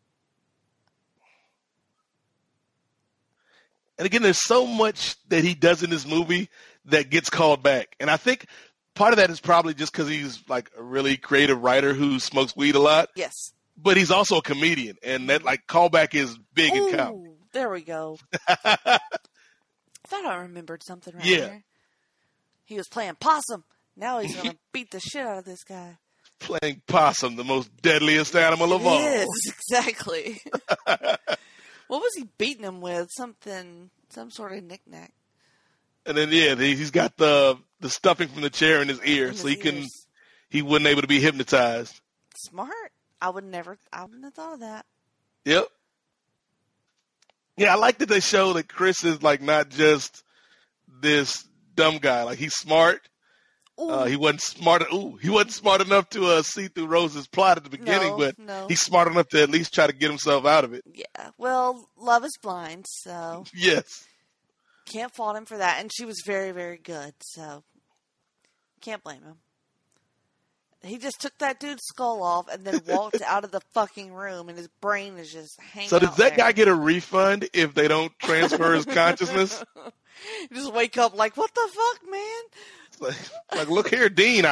And again, there's so much that he does in this movie that gets called back. And I think part of that is probably just because he's a really creative writer who smokes weed a lot. Yes. But he's also a comedian. And that callback is big in comedy. There we go. I thought I remembered something right there. He was playing possum. Now he's going to beat the shit out of this guy. Playing possum, the most deadliest animal of all. Yes, exactly. What was he beating him with? Some sort of knick-knack. And then, he's got the stuffing from the chair in his ear, so he wouldn't able to be hypnotized. Smart. I wouldn't have thought of that. Yep. Yeah, I like that they show that Chris is like not just this dumb guy. Like he's smart. He wasn't smart. He wasn't smart enough to see through Rose's plot at the beginning, but he's smart enough to at least try to get himself out of it. Yeah. Well, love is blind, so yes, can't fault him for that. And she was very, very good, so can't blame him. He just took that dude's skull off and then walked out of the fucking room, and his brain is just hanging. So does that there. guy get a refund if they don't transfer his consciousness? Just wake up like, what the fuck, man? Like look here, Dean.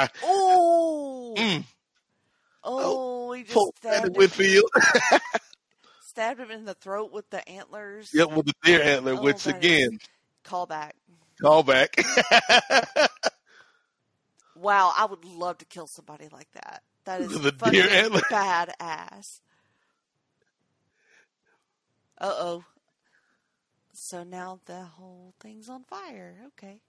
He just stabbed him. Whitfield. Stabbed him in the throat with the antlers. Yep, with the deer antler, which again, callback. Wow, I would love to kill somebody like that. That is the fucking deer antler. badass. Uh-oh. So now the whole thing's on fire. Okay.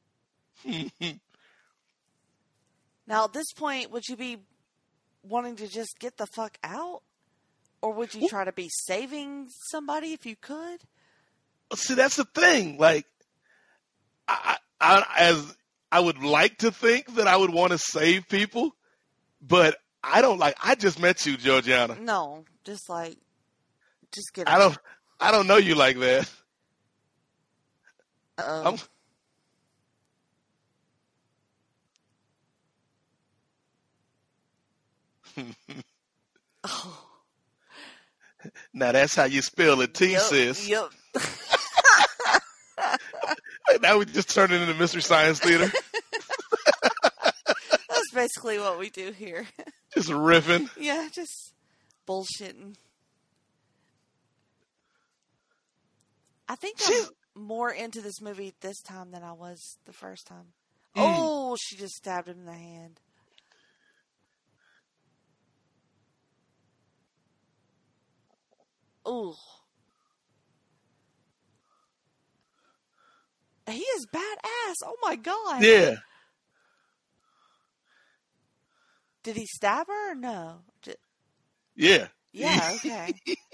Now, at this point, would you be wanting to just get the fuck out? Or would you try to be saving somebody if you could? See, that's the thing. Like, I would like to think that I would want to save people, but I don't like. I just met you, Georgiana. No, just get out. I don't know you like that. Uh-oh. Oh. Now that's how you spell it, sis. Yep. Now we just turned it into Mystery Science Theater. That's basically what we do here. Just riffing. Yeah, just bullshitting. I think I'm more into this movie this time than I was the first time. Oh, she just stabbed him in the hand. Ooh. He is badass. Oh my god. Yeah. Did he stab her or no? Yeah. Yeah, okay.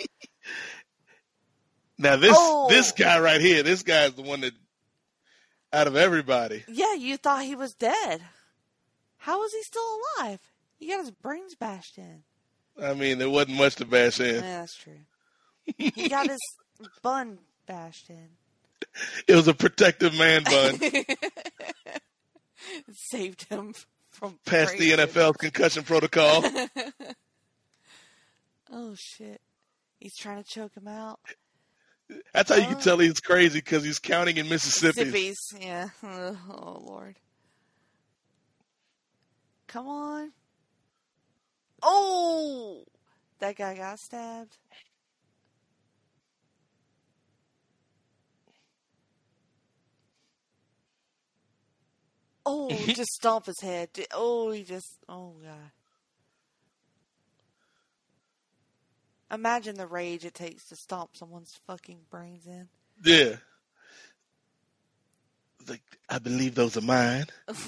Now this guy right here, this guy is the one that out of everybody. Yeah, you thought he was dead. How is he still alive? He got his brains bashed in. I mean, there wasn't much to bash in. Yeah, that's true. He got his bun bashed in. It was a protective man bun. Saved him from past the NFL concussion protocol. Oh, shit. He's trying to choke him out. That's how you can tell he's crazy, because he's counting in Mississippi. Yeah. Oh, Lord. Come on. Oh! That guy got stabbed. Oh, just stomp his head. Oh, oh, God. Imagine the rage it takes to stomp someone's fucking brains in. Yeah. Like, I believe those are mine.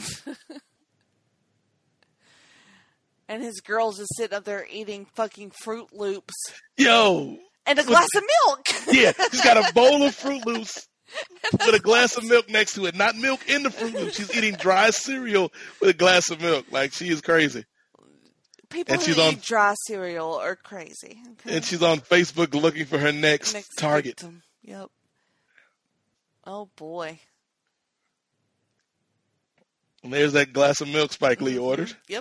And his girl's just sitting up there eating fucking Fruit Loops. Yo! And a glass of milk! Yeah, he's got a bowl of Fruit Loops with a glass of milk next to it. Not milk in the Fruit Loops. She's eating dry cereal with a glass of milk. Like, she is crazy. People who eat dry cereal are crazy. Okay? And she's on Facebook looking for her next target. Victim. Yep. Oh, boy. And there's that glass of milk Spike Lee ordered. Yep.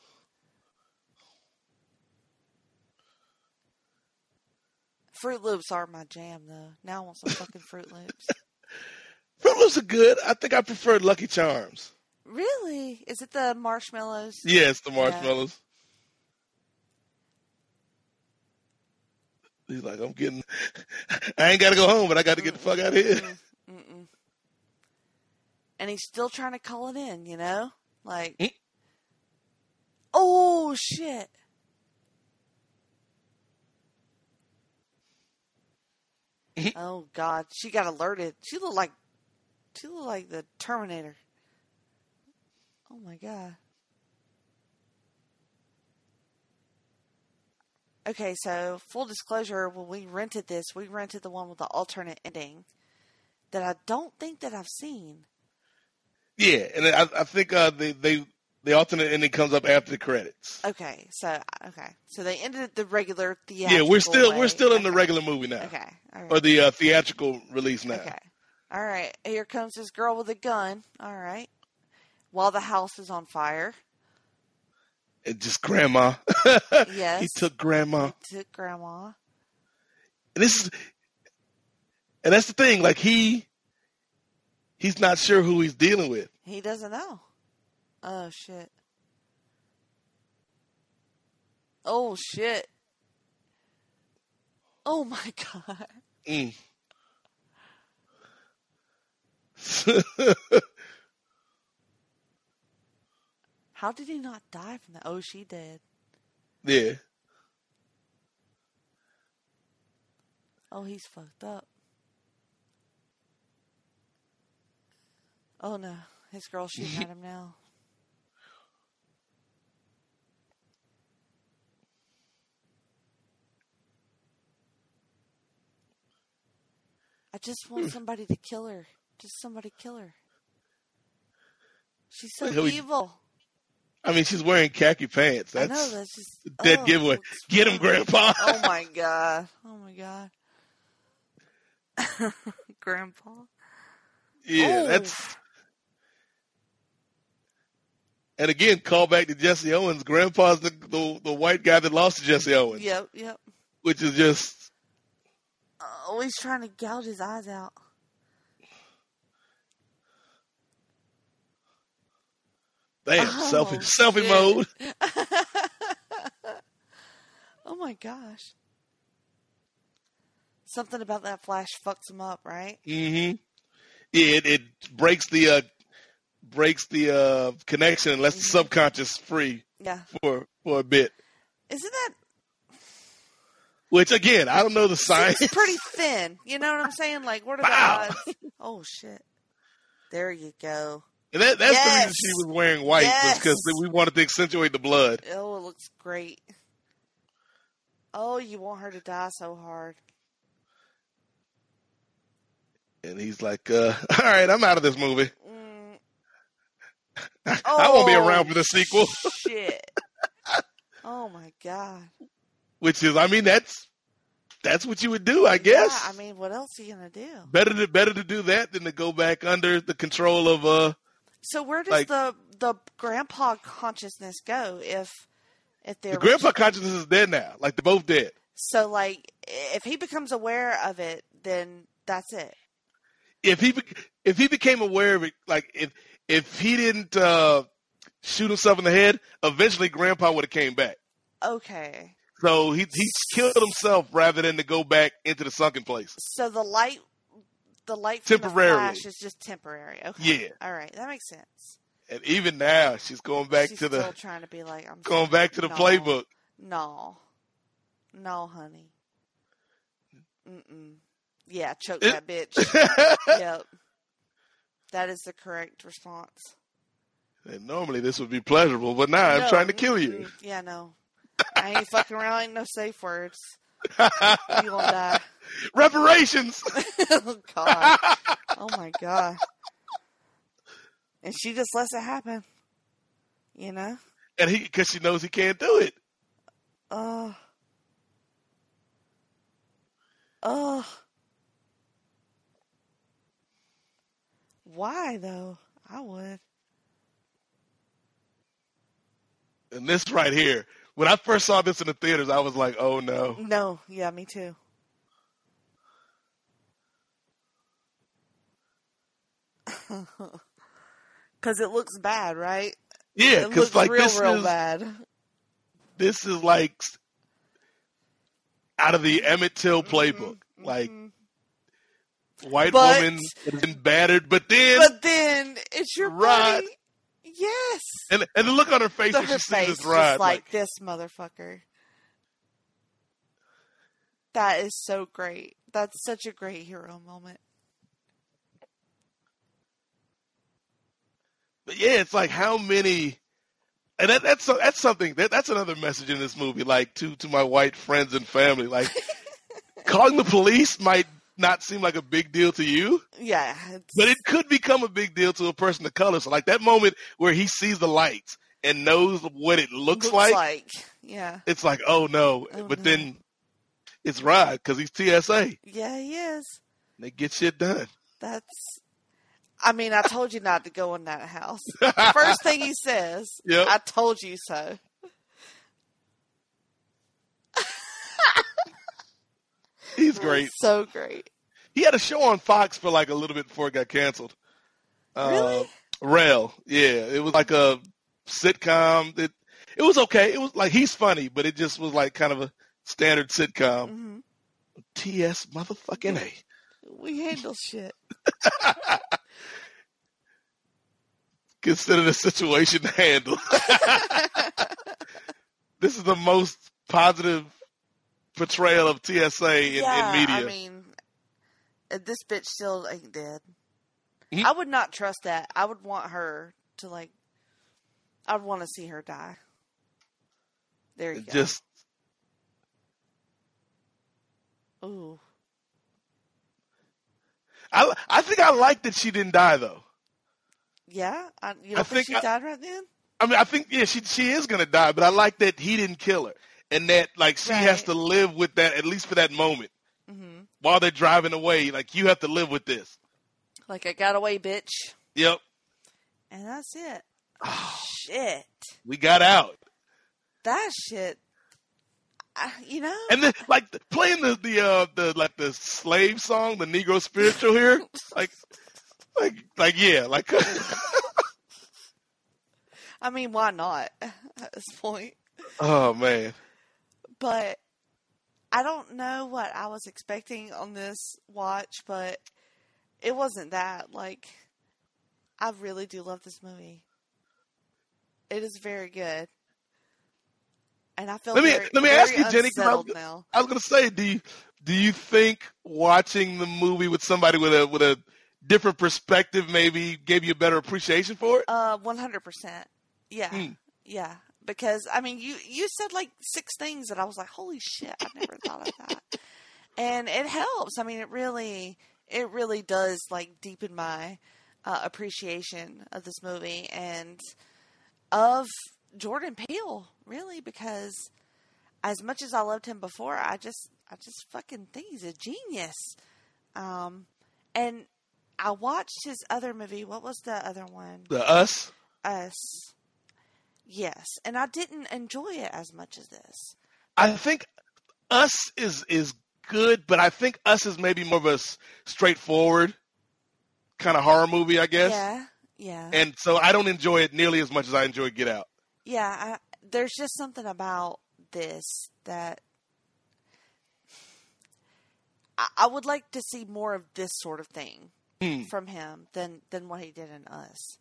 Fruit Loops are my jam, though. Now I want some fucking Fruit Loops. Fruit Loops are good. I think I prefer Lucky Charms. Really? Is it the marshmallows? Yeah, it's the marshmallows. Yeah. He's like, I ain't got to go home, but I got to get the fuck out of here. And he's still trying to call it in, you know? Like, oh, shit. Oh, God. She got alerted. She looked like the Terminator. Oh, my God. Okay, so full disclosure, when we rented this, we rented the one with the alternate ending that I don't think that I've seen. Yeah, and I think the alternate ending comes up after the credits. Okay, so they ended the regular theatrical. Yeah, we're still in the Okay. regular movie now. Okay, all right. Or the theatrical release now. Okay, all right. Here comes this girl with a gun. All right, while the house is on fire. And just Grandma. Yes, He took Grandma. He took Grandma. And that's the thing. Like he's not sure who he's dealing with. He doesn't know. Oh shit. Oh shit. Oh my god. Mm. How did he not die from that? Oh, she did. Yeah. Oh, he's fucked up. Oh no, his girl's shooting at him now. I just want somebody to kill her. Just somebody kill her. She's so evil. I mean, she's wearing khaki pants. I That's know, that's just a dead giveaway. Get him, Grandpa. Oh my god. Oh my god. Grandpa. Yeah, that's. And again, call back to Jesse Owens. Grandpa's the white guy that lost to Jesse Owens. Yep. Which is just. Oh, he's trying to gouge his eyes out. Damn, selfie mode. Oh my gosh. Something about that flash fucks him up, right? Mm-hmm. Yeah, it breaks the connection and lets the subconscious free. Yeah. For a bit. Isn't that? Which again, I don't know the science. It's pretty thin. You know what I'm saying? Like, what are the odds? Oh shit! There you go. And that's the reason she was wearing white was because we wanted to accentuate the blood. Oh, it looks great. Oh, you want her to die so hard. And he's like, all right, I'm out of this movie. I won't be around for the sequel. Shit. Oh my god. Which is, I mean, that's what you would do, I guess. Yeah, I mean, what else are you gonna do? Better to do that than to go back under the control of So where does the grandpa consciousness go if they're the grandpa consciousness is dead now? Like they're both dead. So like if he becomes aware of it, then that's it. If he became aware of it, like if he didn't shoot himself in the head, eventually grandpa would have came back. Okay. So he killed himself rather than to go back into the sunken place. So the light from temporarily. the flash is just temporary. Okay. Yeah. All right, that makes sense. And even now, she's going back She's to still trying to be like, I'm going back to the playbook. No, honey. Yeah, choke that bitch. Yep. That is the correct response. And normally this would be pleasurable, but now I'm trying to kill you. Yeah, no. I ain't fucking around. Ain't no safe words. You gonna die. Reparations. Oh god. Oh my god. And she just lets it happen. You know. And because she knows he can't do it. Why though? I would. And this right here, when I first saw this in the theaters, I was like, oh no. No, yeah, me too. Because it looks bad, right? Yeah, because like real bad. This is like out of the Emmett Till playbook. Like white woman that has been battered, but then it's your rod. buddy. Yes. And the look on her face when she sees this ride, just like this motherfucker. That is so great. That's such a great hero moment. But yeah, it's like how many And that's something that's another message in this movie. Like to my white friends and family, like calling the police might not seem like a big deal to you. Yeah. But it could become a big deal to a person of color. So like that moment where he sees the lights and knows what it looks like. Yeah. It's like, oh no. But then it's Rod because he's TSA. Yeah, he is. They get shit done. I mean, I told you not to go in that house. The first thing he says, yep. I told you so. He's great. So great. He had a show on Fox for like a little bit before it got canceled. Really? Rel. Yeah. It was like a sitcom. It was okay. It was like, he's funny, but it just was like kind of a standard sitcom. Mm-hmm. TS motherfucking A. We handle shit. Consider the situation handled. This is the most positive portrayal of TSA in media. I mean, this bitch still ain't dead. Mm-hmm. I would not trust that. I would want her to I'd want to see her die. There you go. Ooh. I think I like that she didn't die though. Yeah? You don't think she died right then? I mean, I think, yeah, she is going to die, but I like that he didn't kill her. And that, like, she has to live with that, at least for that moment. Mm-hmm. While they're driving away, like, you have to live with this. Like, I got away, bitch. Yep. And that's it. Oh, shit. We got out. That shit. And then, like, playing the slave song, the Negro spiritual here, like. I mean, why not at this point? Oh, man. But I don't know what I was expecting on this watch, but it wasn't that. Like, I really do love this movie. It is very good. And I feel let me ask you, Jenny, because now. I was going to say, do you think watching the movie with somebody with a different perspective maybe gave you a better appreciation for it? 100%. Yeah. Yeah. Because, I mean, you said like 6 things that I was like, holy shit, I never thought of that. And it helps. I mean, it really does like deepen my appreciation of this movie and of Jordan Peele, really, because as much as I loved him before, I just fucking think he's a genius. And I watched his other movie. What was the other one? The Us? Us. Yes. And I didn't enjoy it as much as this. I think Us is good, but I think Us is maybe more of a straightforward kind of horror movie, I guess. Yeah. Yeah. And so I don't enjoy it nearly as much as I enjoy Get Out. Yeah. There's just something about this that I would like to see more of this sort of thing from him than what he did in Us.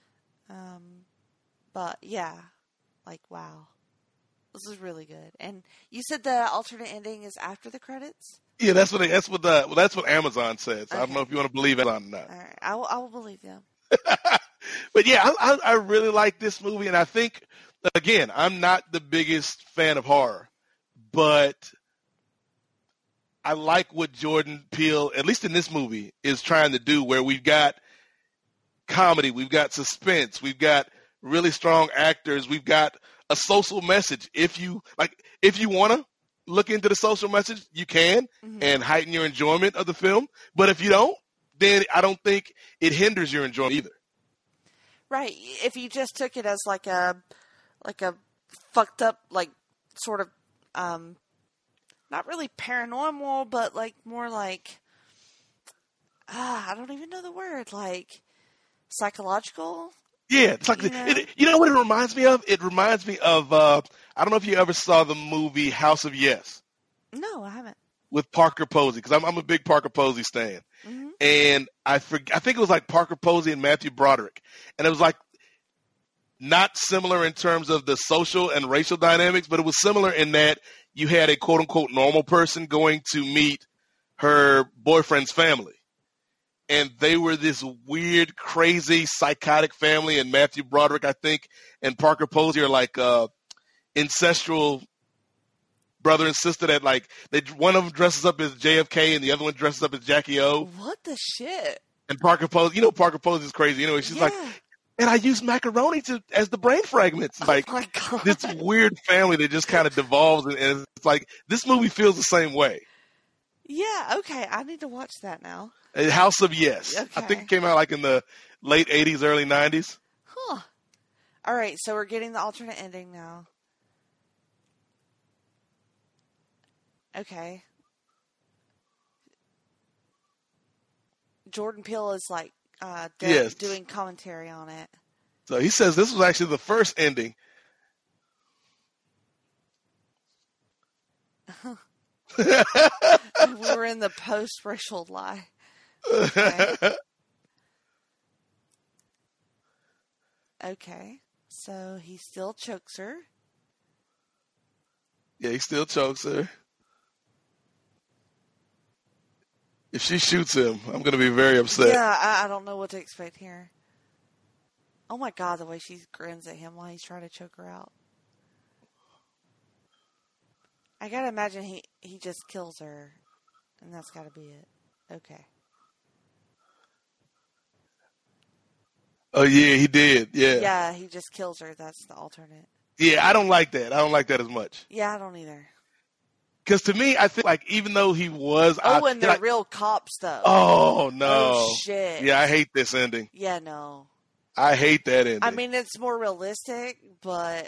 But yeah, like, wow, this is really good. And you said the alternate ending is after the credits? Yeah, that's what Amazon says. Okay. I don't know if you want to believe Amazon or not. All right, I will believe them. But yeah, I really like this movie, and I think, again, I'm not the biggest fan of horror, but I like what Jordan Peele, at least in this movie, is trying to do, where we've got comedy, we've got suspense, we've got really strong actors, we've got a social message. If you want to look into the social message, you can, and heighten your enjoyment of the film. But if you don't, then I don't think it hinders your enjoyment either. Right. If you just took it as like a fucked up, like, sort of, not really paranormal, but like more like, I don't even know the word, like psychological. Yeah, it's like you know what it reminds me of? It reminds me of I don't know if you ever saw the movie House of Yes. No, I haven't. With Parker Posey, because I'm a big Parker Posey stan, and I think it was like Parker Posey and Matthew Broderick, and it was like not similar in terms of the social and racial dynamics, but it was similar in that you had a quote unquote normal person going to meet her boyfriend's family. and they were this weird, crazy, psychotic family, and Matthew Broderick, I think, and Parker Posey are like ancestral brother and sister that like one of them dresses up as JFK and the other one dresses up as Jackie O. What the shit? And Parker Posey, Parker Posey is crazy anyway. She's like, and I use macaroni as the brain fragments. Like my God. This weird family that just kind of devolves, and it's like this movie feels the same way. Yeah, okay. I need to watch that now. House of Yes. Okay. I think it came out like in the late 80s, early 90s. Huh. All right, so we're getting the alternate ending now. Okay. Jordan Peele is like Yes. doing commentary on it. So he says this was actually the first ending. We were in the post-racial lie. Okay. Okay. So he still chokes her. Yeah, he still chokes her. If she shoots him, I'm going to be very upset. Yeah, I don't know what to expect here. Oh my God, the way she grins at him while he's trying to choke her out. I gotta imagine he just kills her, and that's gotta be it. Okay. Oh, yeah, he did. Yeah. Yeah, he just kills her. That's the alternate. Yeah, I don't like that. I don't like that as much. Yeah, I don't either. Because to me, I think like even though he was... and they're real cops, though. Oh, no. Oh, shit. Yeah, I hate this ending. Yeah, no. I hate that ending. I mean, it's more realistic, but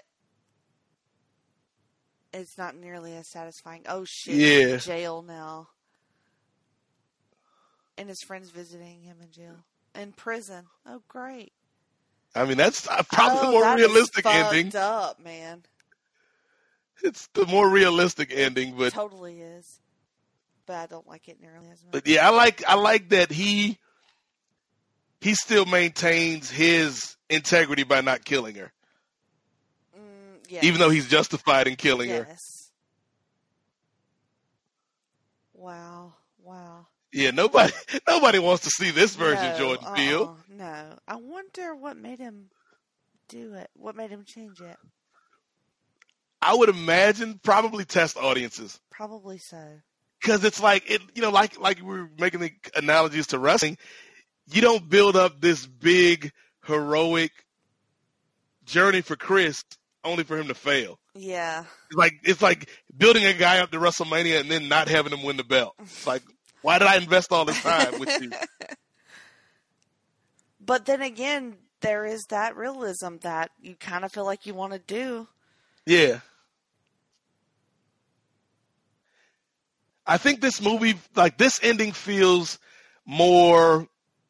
it's not nearly as satisfying. Oh, shit. Yeah. He's in jail now. And his friend's visiting him in jail. In prison. Oh, great. I mean, that's probably the more realistic ending. Fucked up, man. It's the more realistic ending, but It totally is. But I don't like it nearly as much. But yeah, I like that he still maintains his integrity by not killing her. Yeah. Even though he's justified in killing her. Yes. Wow. Yeah, nobody wants to see this version of Jordan Peele. No. I wonder what made him do it. What made him change it? I would imagine probably test audiences. Probably so. Because it's like like we were making the analogies to wrestling. You don't build up this big heroic journey for Chris only for him to fail. Yeah. It's like building a guy up to WrestleMania and then not having him win the belt. It's like, why did I invest all this time with you? But then again, there is that realism that you kind of feel like you want to do. Yeah. I think this movie, like this ending feels more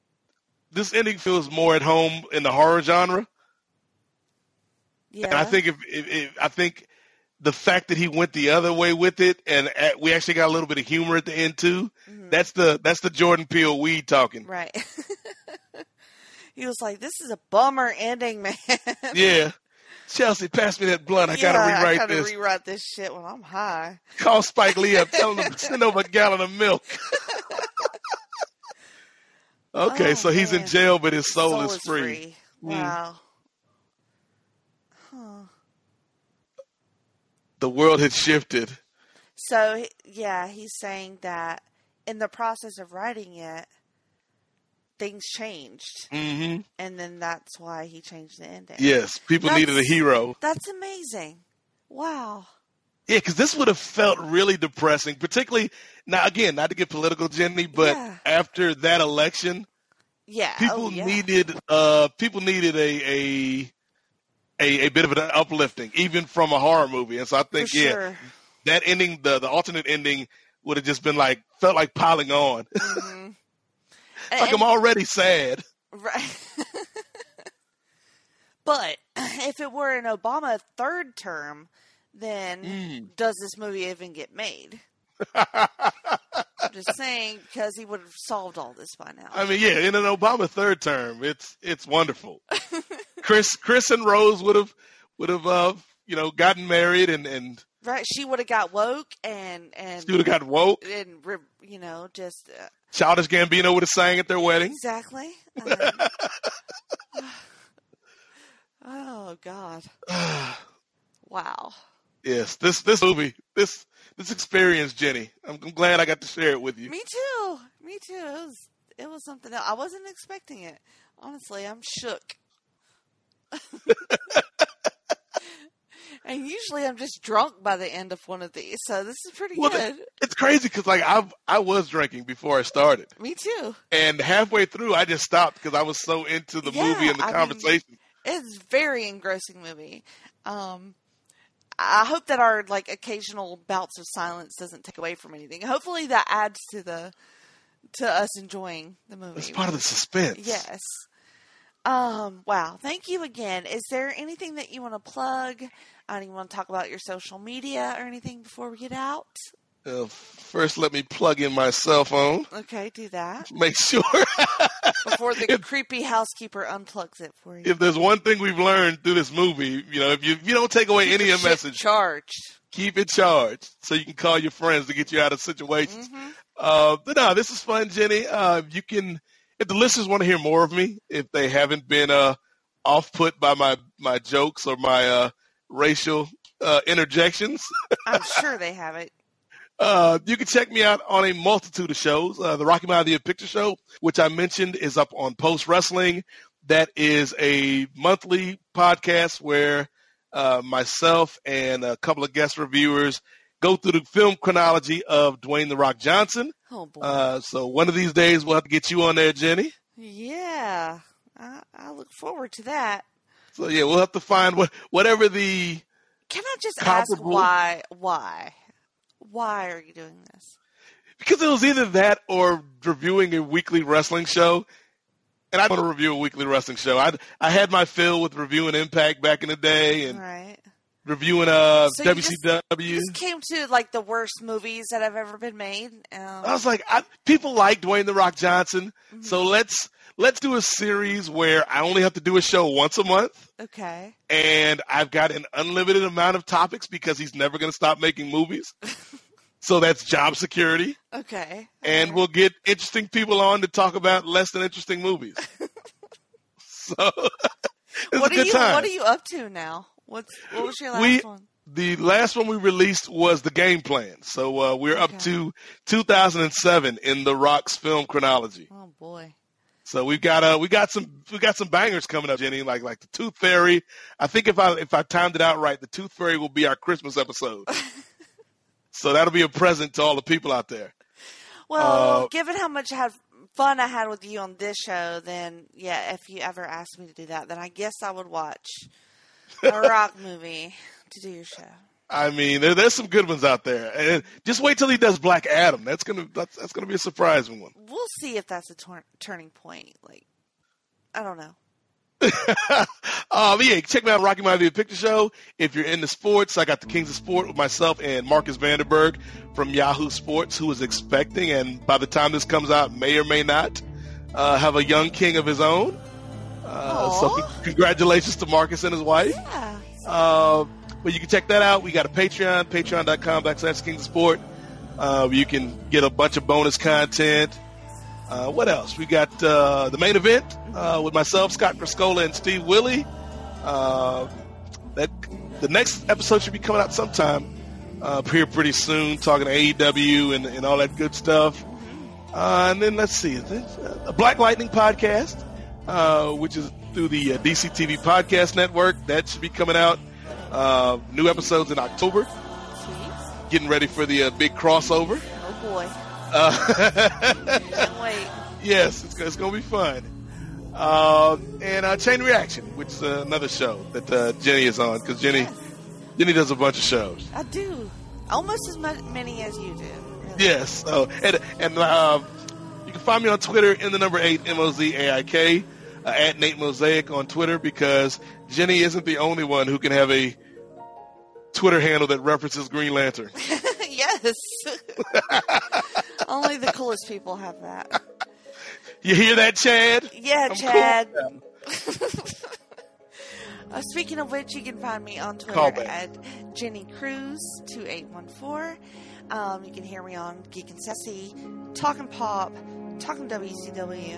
at home in the horror genre. Yeah. And I think I think the fact that he went the other way with it, and we actually got a little bit of humor at the end too. Mm-hmm. That's the Jordan Peele weed talking. Right. He was like, "This is a bummer ending, man." Yeah. Chelsea, pass me that blunt. I gotta rewrite this. Rewrite this shit when I'm high. Call Spike Lee up. Tell him to send over a gallon of milk. Okay, so he's in jail, but his soul is free. Wow. Huh. The world had shifted. So, yeah, he's saying that in the process of writing it, things changed. Mm-hmm. And then that's why he changed the ending. Yes, people needed a hero. That's amazing. Wow. Yeah, because this would have felt really depressing, particularly, now again, not to get political, Jenny, but after that election, people needed a bit of an uplifting, even from a horror movie. And so I think, that ending, the alternate ending would have just been felt like piling on. Mm-hmm. I'm already sad. Right. But if it were an Obama third term, then does this movie even get made? I'm just saying, because he would have solved all this by now. I mean, yeah, in an Obama third term, it's wonderful. Chris and Rose would have gotten married and right, she would have got woke and she would have got woke and just Childish Gambino would have sang at their wedding. Exactly. Oh, God. Wow. Yes, this movie, this experience, Jenny. I'm glad I got to share it with you. Me too. It was something else. I wasn't expecting it. Honestly, I'm shook. And usually I'm just drunk by the end of one of these, so this is pretty good. It's crazy because I was drinking before I started. Me too. And halfway through, I just stopped because I was so into the movie and the conversation. It's a very engrossing movie. I hope that our occasional bouts of silence doesn't take away from anything. Hopefully that adds to us enjoying the movie. It's part of the suspense. Yes. Wow. Thank you again. Is there anything that you want to plug? Do you want to talk about your social media or anything before we get out? First, let me plug in my cell phone. Okay, do that. Make sure. Before the creepy housekeeper unplugs it for you. If there's one thing we've learned through this movie, if you don't take away any of the message, keep it charged so you can call your friends to get you out of situations. Mm-hmm. But no, this is fun, Jenny. You can, if the listeners want to hear more of me, if they haven't been off-put by my jokes or my racial interjections. I'm sure they haven't. You can check me out on a multitude of shows. The Rocky Maivia Picture Show, which I mentioned, is up on Post Wrestling. That is a monthly podcast where myself and a couple of guest reviewers go through the film chronology of Dwayne "The Rock" Johnson. Oh, boy. So one of these days we'll have to get you on there, Jenny. Yeah. I look forward to that. So, yeah, we'll have to find whatever the... Can I just ask why? Why are you doing this? Because it was either that or reviewing a weekly wrestling show. And I want to review a weekly wrestling show. I had my fill with reviewing Impact back in the day and reviewing WCW. You just came to the worst movies that have ever been made. I was like, people like Dwayne "The Rock" Johnson, so let's do a series where I only have to do a show once a month. Okay. And I've got an unlimited amount of topics because he's never going to stop making movies. So that's job security. Okay. And we'll get interesting people on to talk about less than interesting movies. So it's a good time. What are you up to now? What was your last one? The last one we released was The Game Plan. So we're up to 2007 in The Rock's film chronology. Oh boy. So we got some bangers coming up, Jenny, like the Tooth Fairy. I think if I timed it out right, the Tooth Fairy will be our Christmas episode. So that'll be a present to all the people out there. Well, given how much fun I had with you on this show, then yeah, if you ever asked me to do that, then I guess I would watch a Rock movie to do your show. I mean, there's some good ones out there, and just wait till he does Black Adam. That's gonna be a surprising one. We'll see if that's a turning point. I don't know. Yeah, check me out, Rocky Maivia Picture Show. If you're into sports, I got the Kings of Sport with myself and Marcus Vanderberg from Yahoo Sports, who is expecting, and by the time this comes out, may or may not have a young king of his own. So congratulations to Marcus and his wife. Yeah. But you can check that out. We got a Patreon, patreon.com/Kings of Sport. You can get a bunch of bonus content. What else? We got the main event with myself, Scott Criscola, and Steve Willie. The next episode should be coming out sometime here pretty soon, talking to AEW and all that good stuff. And then let's see, a Black Lightning podcast, which is through the DCTV Podcast Network. That should be coming out. New episodes in October. Sweet. Getting ready for the big crossover. Oh boy. Can't wait. Yes, it's going to be fun. And Chain Reaction, which is another show that Jenny is on, because Jenny does a bunch of shows. I do. Almost as many as you do. Really. Yes. And you can find me on Twitter in the number 8 MOZAIK at Nate Mosaic on Twitter, because Jenny isn't the only one who can have a Twitter handle that references Green Lantern. Yes. Only the coolest people have that. You hear that, Chad? Yeah, Chad. Cool. Speaking of which, you can find me on Twitter at Jenny Cruz 2814. You can hear me on Geek and Sassy, Talking Pop, talking WCW,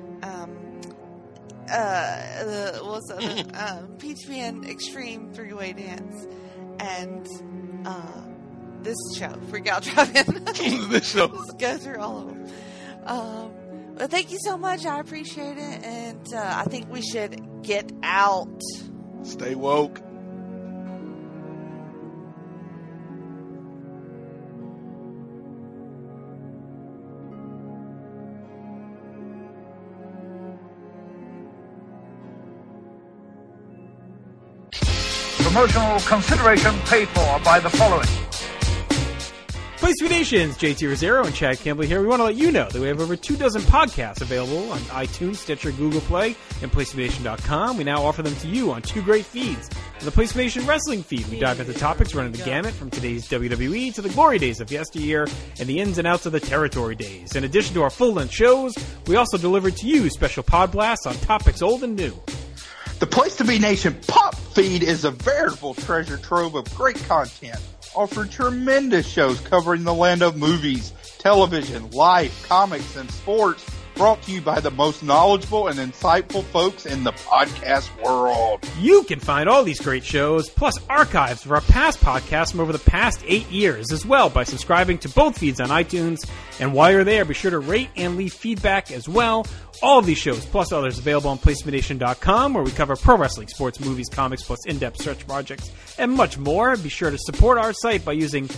what's the PTPN Extreme 3-Way Dance, and this show, Freak Out Drive-In. This show. Let's go through all of them. But thank you so much. I appreciate it, and I think we should get out. Stay woke. Promotional consideration paid for by the following. Place to Be Nations, JT Rosero and Chad Campbell here. We want to let you know that we have over 24 podcasts available on iTunes, Stitcher, Google Play, and PlaceToBeNation.com. We now offer them to you on 2 great feeds. On the Place to Be Nation Wrestling feed, we dive into topics running the gamut from today's WWE to the glory days of yesteryear and the ins and outs of the territory days. In addition to our full-length shows, we also deliver to you special pod blasts on topics old and new. The Place to Be Nation Pop feed is a veritable treasure trove of great content. Offer tremendous shows covering the land of movies, television, life, comics, and sports, brought to you by the most knowledgeable and insightful folks in the podcast world. You can find all these great shows, plus archives of our past podcasts from over the past 8 years as well by subscribing to both feeds on iTunes. And while you're there, be sure to rate and leave feedback as well. All of these shows, plus others, available on PlaceToBeNation.com, where we cover pro wrestling, sports, movies, comics, plus in-depth search projects, and much more. Be sure to support our site by using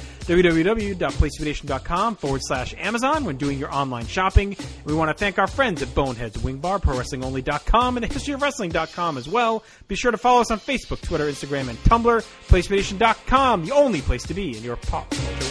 www.PlaceToBeNation.com/Amazon when doing your online shopping. We want to thank our friends at Boneheads Wing Bar, ProWrestlingOnly.com, and TheHistoryOfWrestling.com as well. Be sure to follow us on Facebook, Twitter, Instagram, and Tumblr. PlaceToBeNation.com, the only place to be in your pop culture